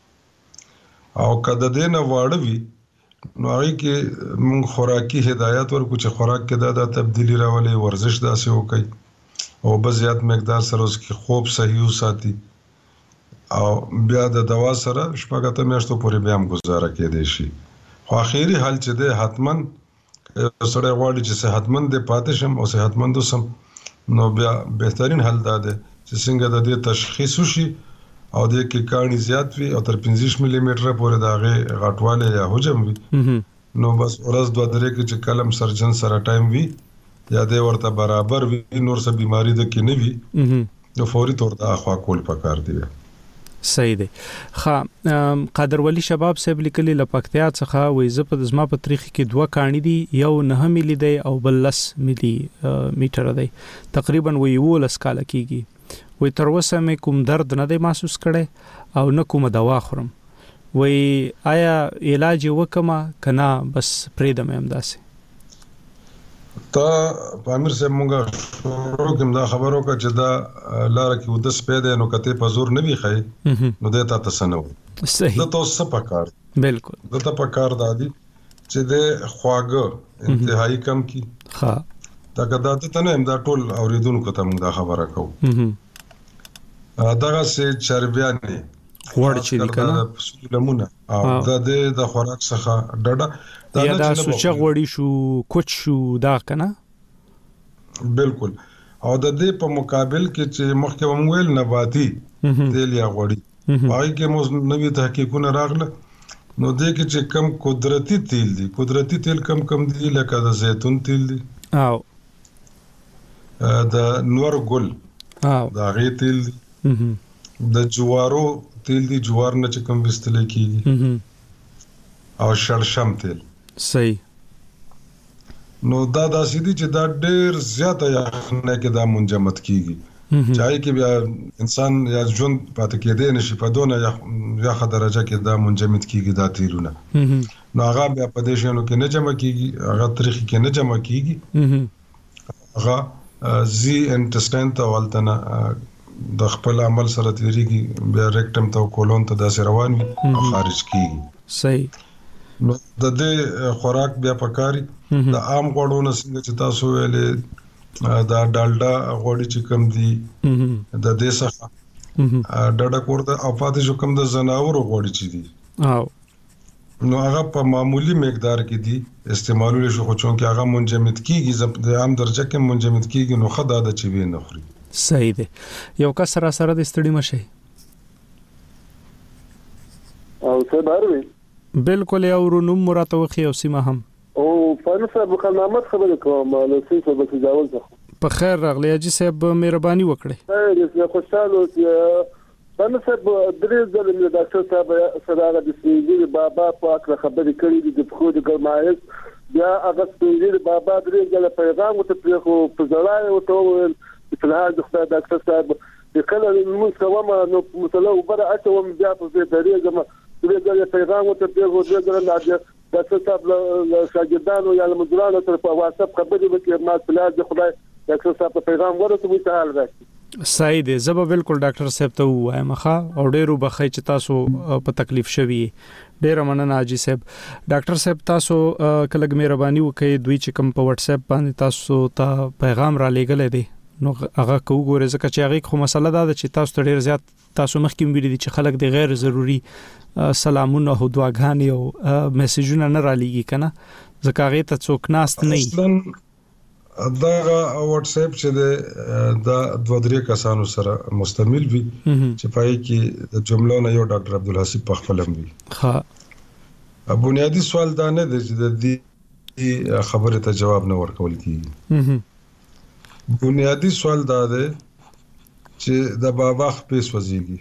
او کدا دینه واړه وي نو هغه کې موږ خوراکي هدایت ورکو چې خوراک کې دا د تبدیلی راولي ورزش داسې وکړي او به زیات مقدار سره اوس کې خوب صحیح وساتي او بیا د دوا سره شپږ میاشتو پورې بیا هم گزاره کېدای شي خو اخیری حل چې ده حتمن سره غواړي چې صحتمند پاتې شم او صحتمند وسم نو بیا بهترین حل دا ده چې څنګه د دې تشخیص وشي او د کې کاڼي زیات وي او تر پنځه ملي میټر پورې داغه غټواله یا حجم وي نو بس ورځ دوه درې کې چې کلم سرجن سره ټایم وي یا د ورته برابر وي نور څه بيماري د کې نه وي نو فوري تور د اخوا کول پکار دی صحیح دی ښه قادر ولی شباب صاحب لیکلي لپکتیا څخه وې زه په دسمه په تاریخ کې دوه کاڼي دي یو نه ملي دی او بل لس ملي میټر دی تقریبا وې ولس کال کېږي وې تر اوسه مې کوم درد نه دی محسوس کړي او نه کوم دوا خورم وې آیا علاج وکما کنا بس پرېدم هم داسې تا پامیر سے مونږه شروع کوم دا خبرو کا چې دا لار کې ودس پیدا نو کته په زور نه وی خای نو دته تاسو صحیح دا تاسو په کار بالکل دا په کار دادی چې د خواګه انتهایی کم کی ها دا کدا ته نه دا ټول اوریدونکو ته موږ دا خبره کوو دغه سه چربیانه وړ چې کنه لمونه او دا د خوراک څخه ډډه یا دا سوچ غوړی شو کوچ شو دا کنه بالکل او د دې په مقابل کې چې مخکې ومویل نباتي تیل یا غوړی هغه کې مو نوې تحقیقونه راغله نو دې کې چې کم قدرتي تیل دي قدرتي تیل کم کم دي لکه د زیتون تیل دي او د نور ګل او دا غي تیل دي د جوارو تیل دي جوار نه چې کوم وستل کیږي او شړشم تیل صحیح نو دا داسې دي چې دا ډېر زیاته یخنه کې دا منجمد کیږي چای کې بیا انسان یا ژوند پاتې کېدې نشي په دونه یخه درجه کې دا منجمد کیږي دا تیلونه نو هغه بیا په دې شنو کې نه جمع کیږي هغه تاریخ کې نه جمع کیږي هغه زی انټسټاین ته ولتنه د خپل عمل سره تیریږي بیا ریکټم ته کولون ته داسې روان وي او خارج کیږي صحیح نو د دې خوراک بیا پکاري د عام غوړو نه څنګه چې تاسو ویلې دا ډالډا غوړي چې کم دي د دې څخه ډډه کوړه او پاتې جو کم د زناور غوړي چې دي او نو هغه په معمولی مقدار کې دي استعمالول شو خو چون کې هغه منجمد کیږي د عام درجه کې منجمد کیږي نو خدای د چوي نه خوري صحیح دی یو کس سره سره د ستړي مشه او څه باروي بالکل یو رونم مراته وخی او سیمه هم او فنسه بقنامت خبره کوم له سیسه به تجاوز په خیر راغلی اجي صاحب مهرباني وکړئ اې خوشاله چې فنسه درې ځله مې ډاکټر صاحب سره د سپینځي بابا په اړه خبرې کړې دي د خو د ګرمایش بیا هغه سپینځي بابا درې ځله پیغام ته خو په ځړای او ته په لحاظ د خدای ډاکټر صاحب د کله موږ کومه نو مثلا وبره اته بیا په دې طریقه ما دې د پیغام ته په ورته درنه ډاکټر صاحب له شاګردانو یا له مدیرانو تر په واتساپ خبرې وکړي ما په لحاظ د خدای ډاکټر صاحب په پیغام ورته وي ته حال راځي صحیح دی زه به بالکل ډاکټر صاحب ته وایم ښه او ډېرو بخای چې تاسو په تکلیف شوي ډېر مننه اجي صاحب ډاکټر صاحب تاسو کله مهرباني وکړئ دوی چې کوم په واتس اپ باندې تاسو ته پیغام را لېږل دي نو هغه کو ګوره ځکه چې هغه خو مسله دا ده چې تاسو ته ډیر زیات تاسو مخکې ویلي دي چې خلک د غیر ضروري سلامونه او دعاګانې او میسجونه نه را لېږي کنه ځکه هغه ته څوک ناست نه اصلا دا واتس اپ چې دا دوه درې کسانو سره مستمل وي چې پای کې د جملو نه یو ډاکټر عبدالحسیب په خپل هم وي ها بنیادی سوال دا نه دی چې د دې خبره ته جواب نه ورکول کیږي. بنیادی سوال دا دی چې د بابا خپې سوځيږي.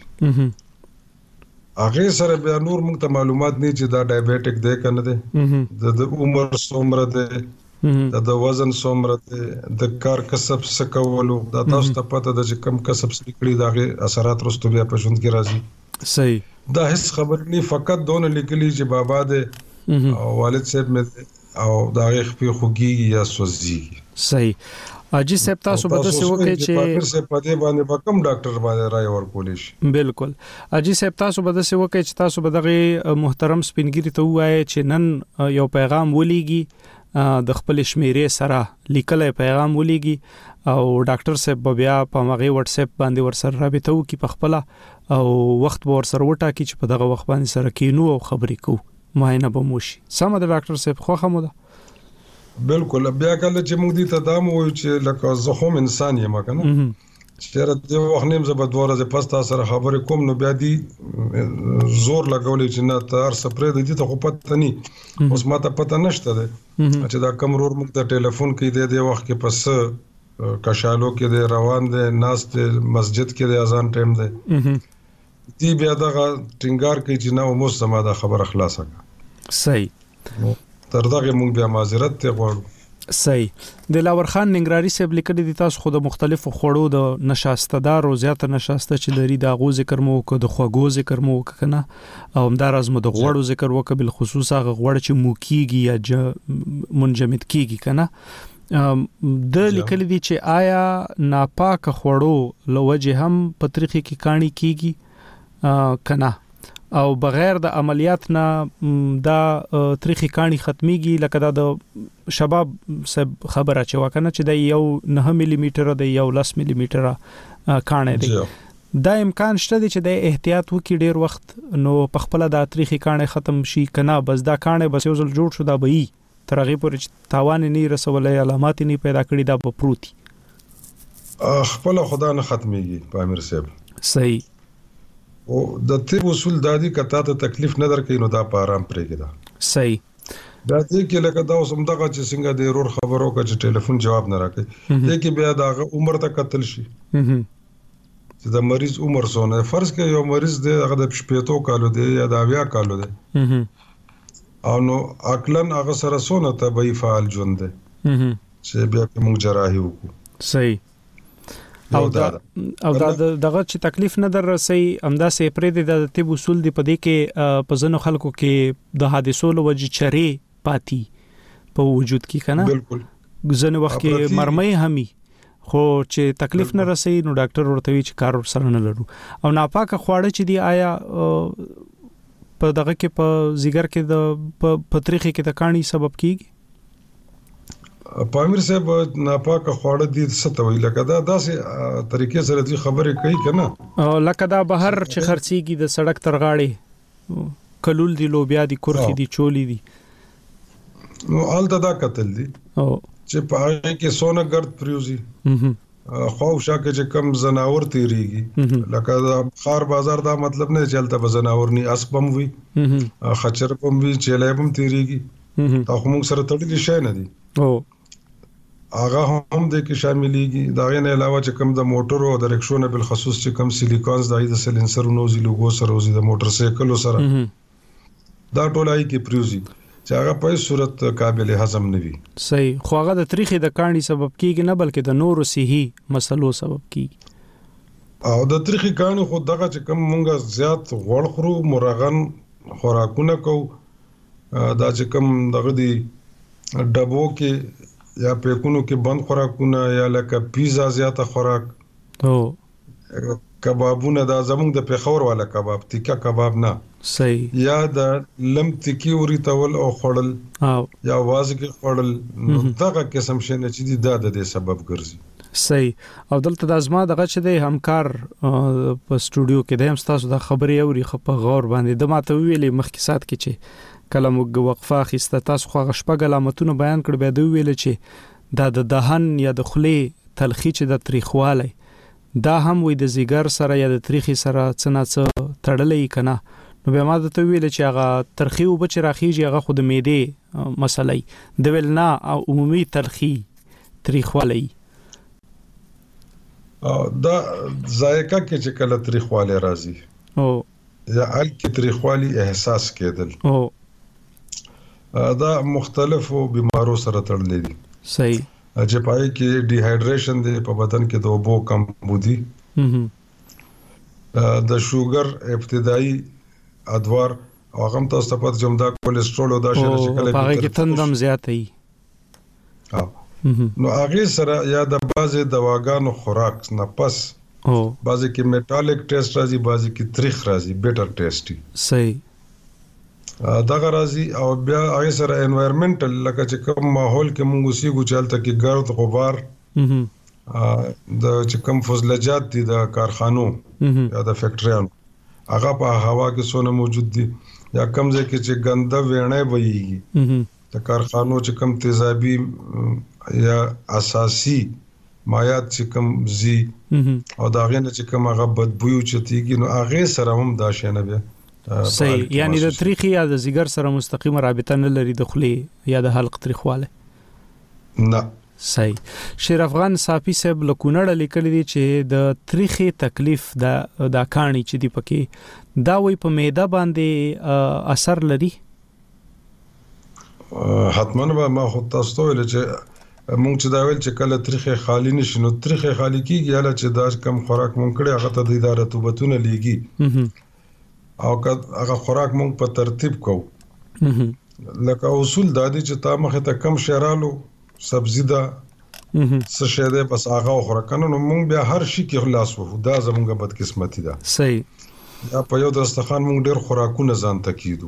هغه سره بیا نور موږ ته معلومات نه چې دا ډایابټیک دی کنه دی، د عمر څومره دی، د وزن څومره دی، د کار کسب څه کولو، دا تاسو ته پته ده چې کم کسب څه کړی داغه اثرات رستو بیا په ژوند کې راځي. صحیح. دا هیڅ خبر نه، فقط دونه لیکلي چې بابا دی او والد صاحب مې او دا غي خپې خوږي یا سوځيږي. صحیح. اجي صاحب تاسو به تاسو وکړئ چې ډاکټر صاحب په دې باندې په کوم ډاکټر باندې راي ورکول شي. بالکل. اجي صاحب تاسو به تاسو وکړئ چې تاسو به دغه محترم سپینګری ته وایي چې نن یو پیغام ولېږي د خپل شمیرې سره لیکلې پیغام ولېږي او ډاکټر صاحب بیا په مغه واتس اپ باندې ورسره رابطه وکړي په خپل او وخت به ورسره وټاکي چې په دغه وخت باندې سره کینو او خبرې کوو، معاینه به موشي. سم ده ډاکټر صاحب، خو خمو ده. بالکل. بیا کله چې موږ دې ته دام وایو چې لکه زه هم انسان یم کنه، چې راته وخت نیم زبر دوه ورځې پس تاسو سره خبرې کوم، نو بیا دې زور لګولې چې نه تر سپری دې ته خو پته نه، اوس ماته پته نشته ده چې دا کوم رور موږ ته ټلیفون کې دې دې وخت کې پس کشالو کې دې روان دې ناس دې مسجد کې دې اذان ټیم دې دې بیا دا ټینګار کوي چې نو مو سم دا خبره خلاصه کړه. صحیح. تر دغه موږ بیا معذرت ته غواړو. صحیح. د لاور خان ننګراری صاحب لیکلي دي تاسو خو د مختلفو خوړو د نشاسته دار او زیاته نشاسته چې لري د غو ذکر مو کو د خوګو ذکر مو کنه او همدار از مو د غوړو ذکر وک بل خصوص هغه غوړ چې موکیږي یا منجمد کیږي کنه. د لیکلي دي چې آیا ناپاک خوړو لوجه هم پترخي کې کانی کیږي کنه او بغیر د عملیات نه دا تاریخي کانی ختميږي، لکه دا د شباب سب خبره چې وکنه چې د یو نه ملي میټر د یو لس ملي میټر کانه دی. دا امکان شته چې د احتیاط وکړي ډیر وخت نو په خپل د تاریخي کانه ختم شي کنه، بس دا کانه بس یو ځل جوړ شو دا به ترغه پورې تاوان نه رسولې علامات نه پیدا کړي دا په پروتي خپل خدا نه ختميږي په امیر صاحب. صحیح. او د طب اصول دادی کته ته تکلیف نه درکې نو دا په آرام پرېږي دا. صحیح. دا دې کې لکه دا اوس هم دغه چې څنګه د رور خبرو کا چې ټلیفون جواب نه راکړي، دې کې بیا دا عمر ته قتل شي چې د مریض عمر سونه فرض کې یو مریض دی هغه د شپږ کالو دی یا د اویا کالو دی او نو عقلن هغه سره سونه ته به فعال ژوند دی چې بیا موږ جراحي وکړو. صحیح. او دا او دا دغه چې تکلیف نه در رسي امدا سي پرې د طب اصول دی په دې کې په ځنو خلکو کې د حادثو لوجه چره پاتې په وجود کې کنه. بالکل. ځنه وخت کې مرمۍ همي خو چې تکلیف نه رسي نو ډاکټر ورته وی چې کار سره نه لرو. او ناپاکه خواړه چې دی آیا په دغه کې په زیګر کې د پترخي کې د کانی سبب کیږي؟ پامیر صاحب ناپاکه خواړه دي ستوي لکه دا داسې طریقې سره دي خبرې کوي کنه، لکه دا بهر چې خرڅيږي د سړک ترغاړي کلول دي لوبیا دي کورخي دي چولي دي نو آلته دا قتل دي او چې په هغه کې سونه ګرد پریوزي خو شاکه چې کم زناور تیریږي لکه دا خار بازار دا مطلب نه چلته به زناور ني اسبم وي خچر پم وي چلېبم تیریږي دا هم سره تړلي شي نه دي او هغه هم د کې شاملېږي. دا غي نه علاوه چې کم د موټر او د رکشو نه بل خصوص چې کم سیلیکونز د اې سلنسر نوزي لوګو سره او د موټر سایکل سره دا ټولای کې پریوزي چې هغه په صورت قابل هضم نه وي. صحیح. خو هغه د تاریخي د کانی سبب کیږي نه بلکې د نورو صحي مسلو سبب کیږي. او د تاریخي کانی خو دغه چې کم مونږه زیات غوړ خورو مرغن خوراکونه کو دا چې کم دغه دی ډبو کې یا پیکونو کې بند خوراکونه یا لکه پیزا زیاته خوراک او کبابونه دا زمونږ د پیښور والا کباب تیکا کباب نه. صحیح. یا د لم تکی وري تول او خړل او یا واز کې خړل دغه قسم شنه چې د د سبب ګرځي. صحیح. او دلته د ازما دغه چې د همکار په سټوډیو کې د هم تاسو د خبري اوري خپ غور باندې د ماته ویلې مخکې سات کې چې کله موږ وقفه اخیسته تاسو خو غشپګ علامتونه بیان کړ به دوی ویل چې دا د دهن یا د خلی تلخی چې د تاریخواله دا هم وې د زیګر سره یا د تاریخي سره څنګه څه تړلې کنه نو بیا ما ته ویل چې هغه ترخی او بچ راخیږي هغه خود معده مسلې د ویل نه او عمومي ترخی تریخوالی دا ذایقه کې چې کله تریخوالی راځي او یا ال کې تریخوالی احساس کېدل او دا مختلفو بیمارو سره تړلې دي صحیح چې پای کې ډي هایډریشن دی په بدن کې د اوبو کم بودی د شوګر ابتدایي ادوار او هم تاسو ته پته جمدا کولیسټرول او دا شی چې کله په کې تندم زیاتې نو هغه سره یا د بازي دواګانو خوراک نه پس او بازي کې میټالیک ټیسټ راځي بازي کې تریخ راځي بیټر ټیسټ صحیح دا غرازي او بیا هغه سره انوایرنمنټل لکه چې کوم ماحول کې مونږ اوسېږو چلته کې ګرد غبار د چې کوم فضلجات دي د کارخانو یا د فیکټریانو هغه په هوا کې څونه موجود دي یا کوم ځای کې چې ګنده وینې وایي د کارخانو چې کوم تیزابي یا اساسي مایات چې کوم زی او دا غنه چې کوم هغه بدبوي چتیږي نو هغه سره هم دا شنه بیا صحیح یعنی د تریخي یا د زیګر سره مستقیمه رابطه نه لري د خلی یا د حلق تریخواله نه صحیح شیر افغان صافي صاحب لکونړ لیکل دي چې د تریخي تکلیف د د کانی چې دی پکې دا وای په معده باندې اثر لري حتماً به ما خو تاسو ته ویل چې مونږ چې دا ویل چې کله تریخي خالی نشي نو تریخي خالی کیږي یا چې دا کم خوراک مونږ کړي هغه ته د اداره رطوبتونه لګي او هغه خوراک مونږ په ترتیب کوو لکه اصول دا دي چې تا مخه ته کم شرالو سبزی دا څه شه ده بس هغه خوراک نو مونږ بیا هر شي کې خلاص وو دا زمونږه بد قسمتي ده صحیح یا په یو دسترخوان مونږ ډېر خوراکونه ځان تکیدو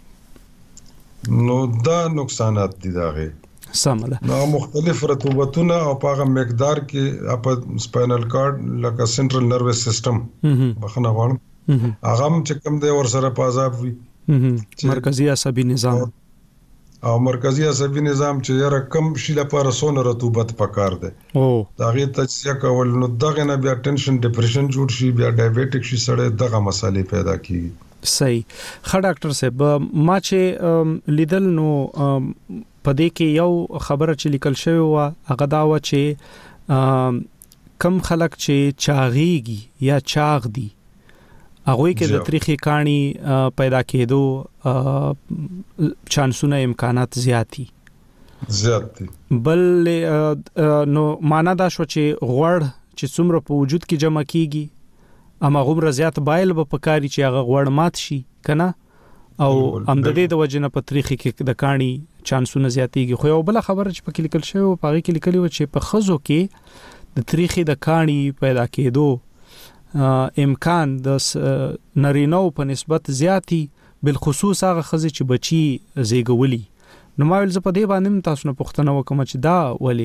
نو دا نقصانات دي داغه سمله نو مختلف رطوبتونه او په هغه مقدار کې په سپاینل کارډ لکه سنټرل نروس سیستم بخنه غواړم هغه هم چې کوم دی ور سره په عذاب وي مرکزی عصبي نظام او مرکزی عصبي نظام چې یاره کم شي لپاره سونه رطوبت پکار دی او دا غي تجزیه کول نو دغه نه بیا ټینشن ډیپریشن جوړ شي بیا ډایابټیک شي سره دغه مسالې پیدا کیږي صحیح خا ډاکټر صاحب ما چې لیدل نو پدې کې یو خبره چې لیکل شوی و هغه دا و چې کم خلک چې چاغيږي یا چاغ دي هغه کې د تاریخي کہانی پیدا کېدو چانسونه امکانات زیاتی زیاتی بل نو معنا دا شو چې غوړ چې څومره په وجود کې جمع کیږي اما غوړ زیات بایل به پکاري چې هغه غوړ مات شي کنه او ام د دې د وجنه په تاریخي کې د کہانی چانسونه زیاتیږي خو یو بل خبره چې په لیکل شوی او په کې لیکلی و چې په خزو کې د تاریخي د کہانی پیدا کېدو امکان د نارینو په نسبت زیاتی بالخصوص هغه خزې چې بچي زیږولي نو ما ول زه په دې باندې تاسو نه پوښتنه وکم چې دا ولې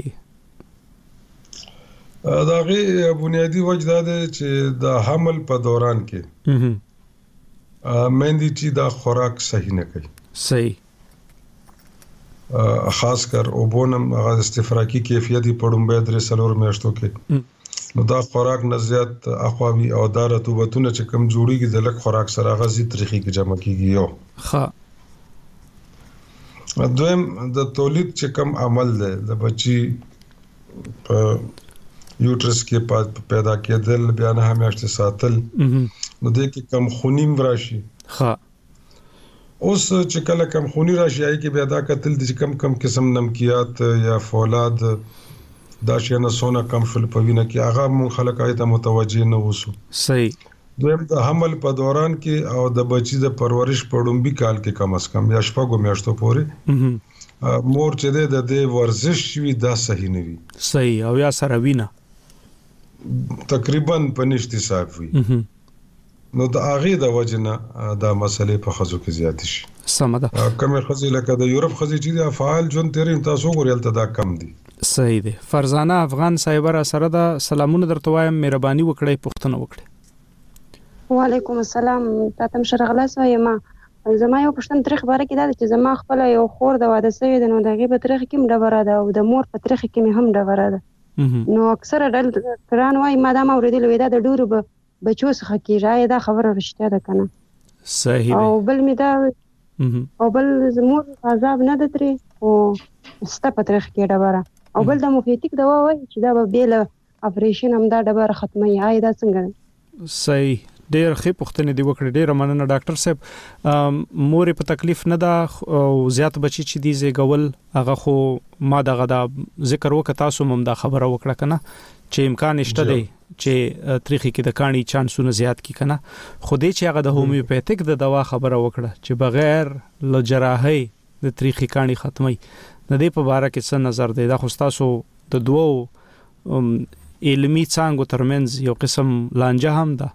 دا غي بنیادی وجه دا ده چې د حمل په دوران کې مېندې چې دا خوراک صحیح نه کوي صحیح خاص کر اوبونم هغه استفراقی کیفیت پړم به درې سلور میاشتو کې نو دا خوراک نه زیات اخوابي او دا رطوبتونه چې کم جوړیږي د لک خوراک سره غزي تاریخي کې جمع کیږي یو ښه دویم د تولید چې کم عمل دی د بچي په یوټرس کې پیدا کېدل بیا نه همیاشته ساتل نو د کې کم خونیم راشي ښه اوس چې کله کم خونی راشي آی کې بیا دا قتل د کم کم قسم نمکیات یا فولاد دا شنه سونه کم شول په وینه کې هغه مون خلک آیته متوجه نه وسو صحیح دویم د حمل په دوران کې او د بچی د پرورش په ډومبي کال کې کم اس کم یا شپږو میاشتو پورې مور چې د دې ورزش وی دا صحیح نه وي صحیح او یا سره وینه تقریبا په نشتی صاحب وي نو د اغه د وجنه دا مسلې په خزو کې زیات شي سمده کومه خزې لکه د یورپ خزې چې د فعال جون تیرین تاسو ګورل ته دا کم دي صحیح دی فرزانه افغان سایبر سره دا سلامونه درته وایم مهرباني وکړئ پوښتنه وکړئ وعلیکم السلام تاسو شرغله سویم زما یو پښتن تاریخ باره کې دا چې زما خپل یو خور د واده سوی د نو دغه په تاریخ کې مډوره ده او د مور په تاریخ کې هم ډوره ده نو اکثر ډل کران وای مادام اوریدل وې دا د ډورو بچو څخه کیږي دا خبره رښتیا ده کنه صحیح او بل می دا او بل زموږ عذاب نه دتري او ستا پترخ کې ډبره او بل د موفیتیک دوا وای چې دا به بیل اپریشن هم دا ډبره ختمه آی دا څنګه صحیح ډېر ښه پوښتنه دی وکړه ډېر مننه ډاکټر صاحب مور په تکلیف نه دا او زیات بچی چې دی زیګول هغه خو ما دغه دا ذکر وکړ تاسو هم دا خبره وکړه کنه چې امکان شته دی چې تاریخي کې د کانی چانسونه زیات کی کنه خو دې چې هغه د هومیوپیتیک د دوا خبره وکړه چې بغیر ل جراحي د تاریخي کانی ختمي د دې په اړه کې څه نظر دی دا خو تاسو د دوو علمي څنګه ترمنځ یو قسم لانجه هم ده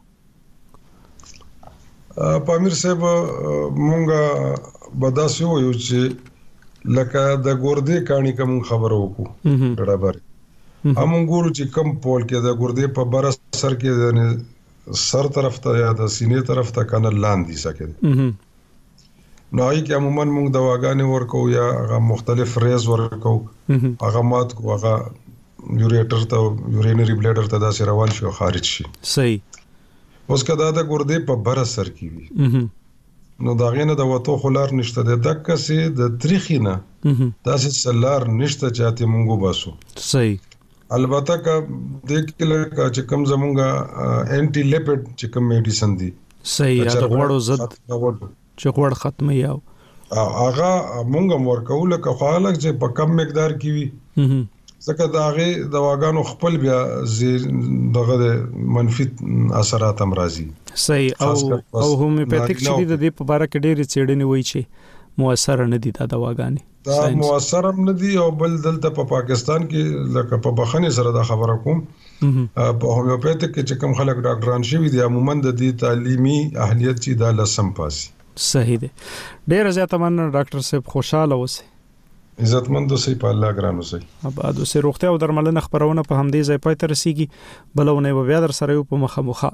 پامیر صاحب مونږه بداسي وایو چې لکه د ګردې کانی کوم خبر وکړو ډېر هم ګورو چې کم پول کې د ګردې په بر سر کې د سر طرف ته یا د سینې طرف ته کنه لاندې سکه نو هي کې عموما موږ دواګانې ورکو یا هغه مختلف ریز ورکو هغه مات کو هغه یوریټر ته یورینری بلیډر ته داسې روان شي او خارج شي صحیح اوس کدا د ګردې په بر سر کې وي نو دا غینه د وته خلار نشته د دکه سي د تاریخینه داسې سلار نشته چاته مونږ باسو صحیح البته کا د کله چې کم زمونږه انټي لیپټ چې کم میډیسن دي صحیح دا غوړو زد چې غوړ ختمه یاو هغه مونږ ورکول که خالق چې په کم مقدار کې وي ځکه دا غي دواګانو خپل بیا دغه منفي اثرات هم راځي صحیح او او هومیوپیتیک چې د دې په اړه کې ډېری څېړنې وایي چې موثر نه دي دا دواګانې دا موثر هم نه دي او بل دلته په پاکستان کې لکه په بخنه سره دا خبره کوم په هومیوپیتیک کې چې کوم خلک ډاکټران شوي دي عموما د دې تعلیمي اهلیت چې دا لسم پاسي صحیح دی ډېر زیات مننه ډاکټر صاحب خوشاله اوسئ عزتمند اوسئ په الله ګران اوسئ اباد اوسئ روغتیا او درملنه خبرونه په همدې ځای پای ته رسیږي بلونه بیا در سره یو په مخه مخه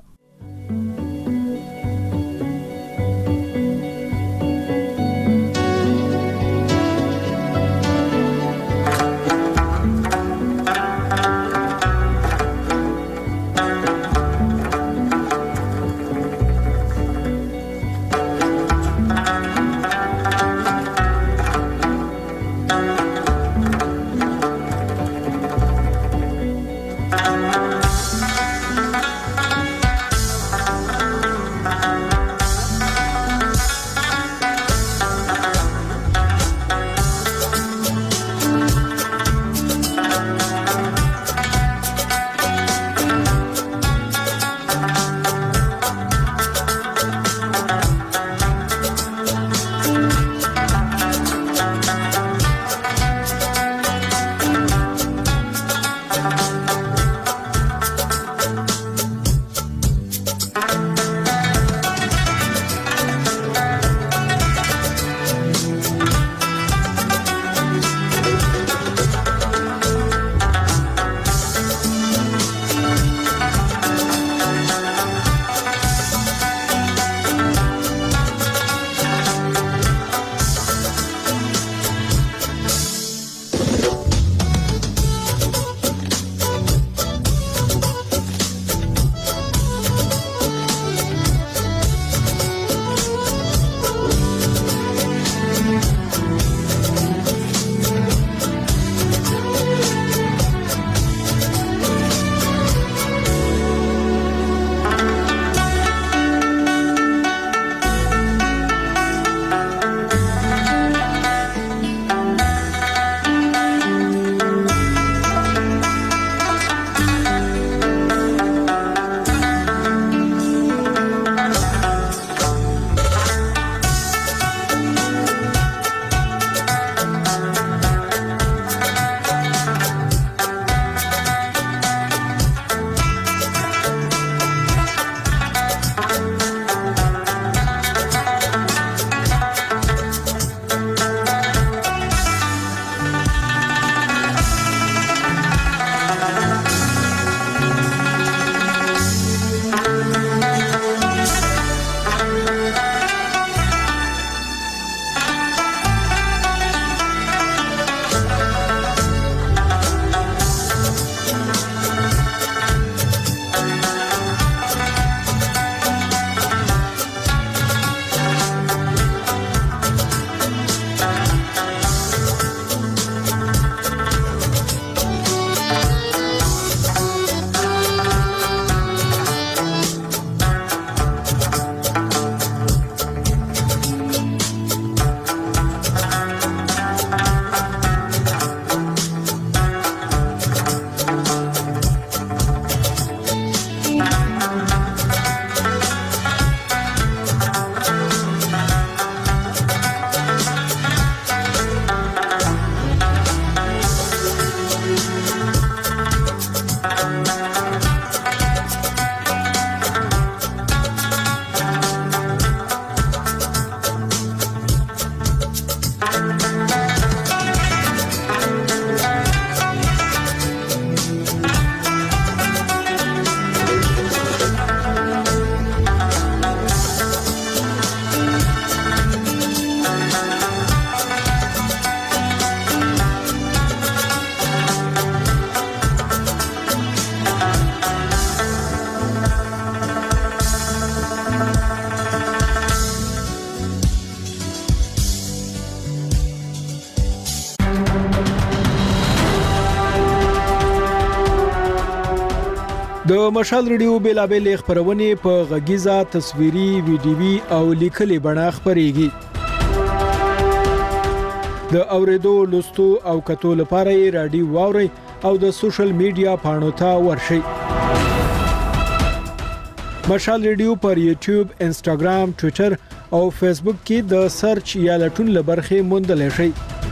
د مشال ریډیو بیلابل خبرونه په غږیزه تصویري ویډیوي او لیکلي بڼه خبريږي د اوریدو لوستو او کتو لپاره رادیو واوري او د سوشل میډیا پاڼو ته ورشي مشال ریډیو پر یوټیوب، انستګرام، ټوئیټر او فیسبوک کې د سرچ یا لټون لبرخه موندل شي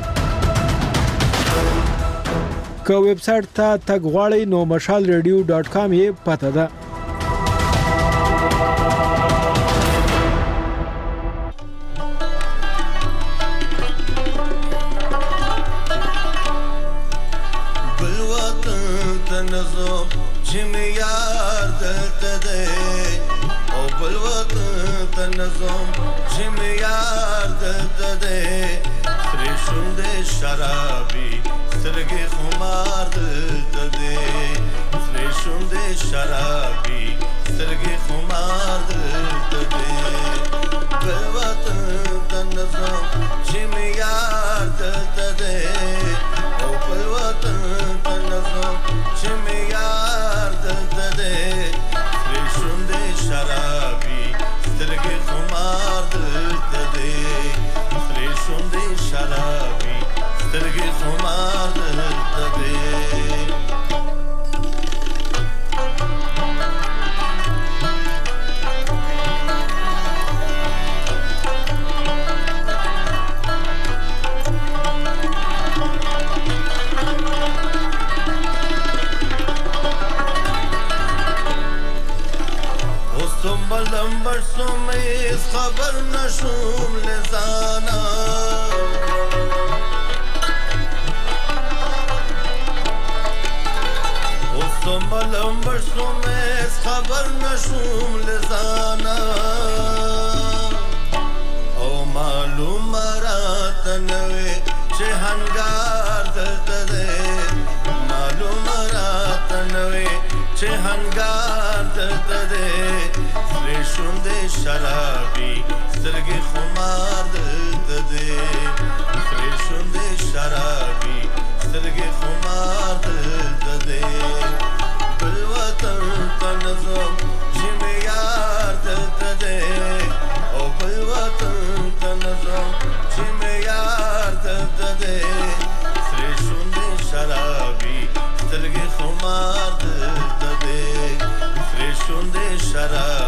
که ویب سټ ته تګ غواړئ نو مشال ریډیو ډاټ کام یې پته ده بل وطن ته نظم چې مې یار دلته دی او بل وطن ته نظم چې مې یار دلته دی سرې شونډې شرابي سترګې خمار دلته دی سرې شونډې شرابي سترګې خمار دلته دی بل وطن ته نظم چې مې یار دلته دی او بل وطن ته نظم چې مې یار دلته دی سرې شونډې شرابي سترګې خمار دلته دی سرې شونډې شرابي سترګې خمار دلته دی سنبل لمبر سمیز خبر نشوم لزانا سنبل لمبر سمیز خبر نشوم لزانا او معلوم رات نوے چه هنگار دلته ده معلوم رات نوے چه هنگار دلته ده سرې شونډې شرابي سترګې خمار دلته دی سرې شونډې شرابي سترګې خمار دلته دی بل وطن ته نظم چې مې یار دلته دی او بل وطن ته نظم چې مې یار دلته دی سرې شونډې شرابي سترګې خمار دلته دی سرې شونډې شرابي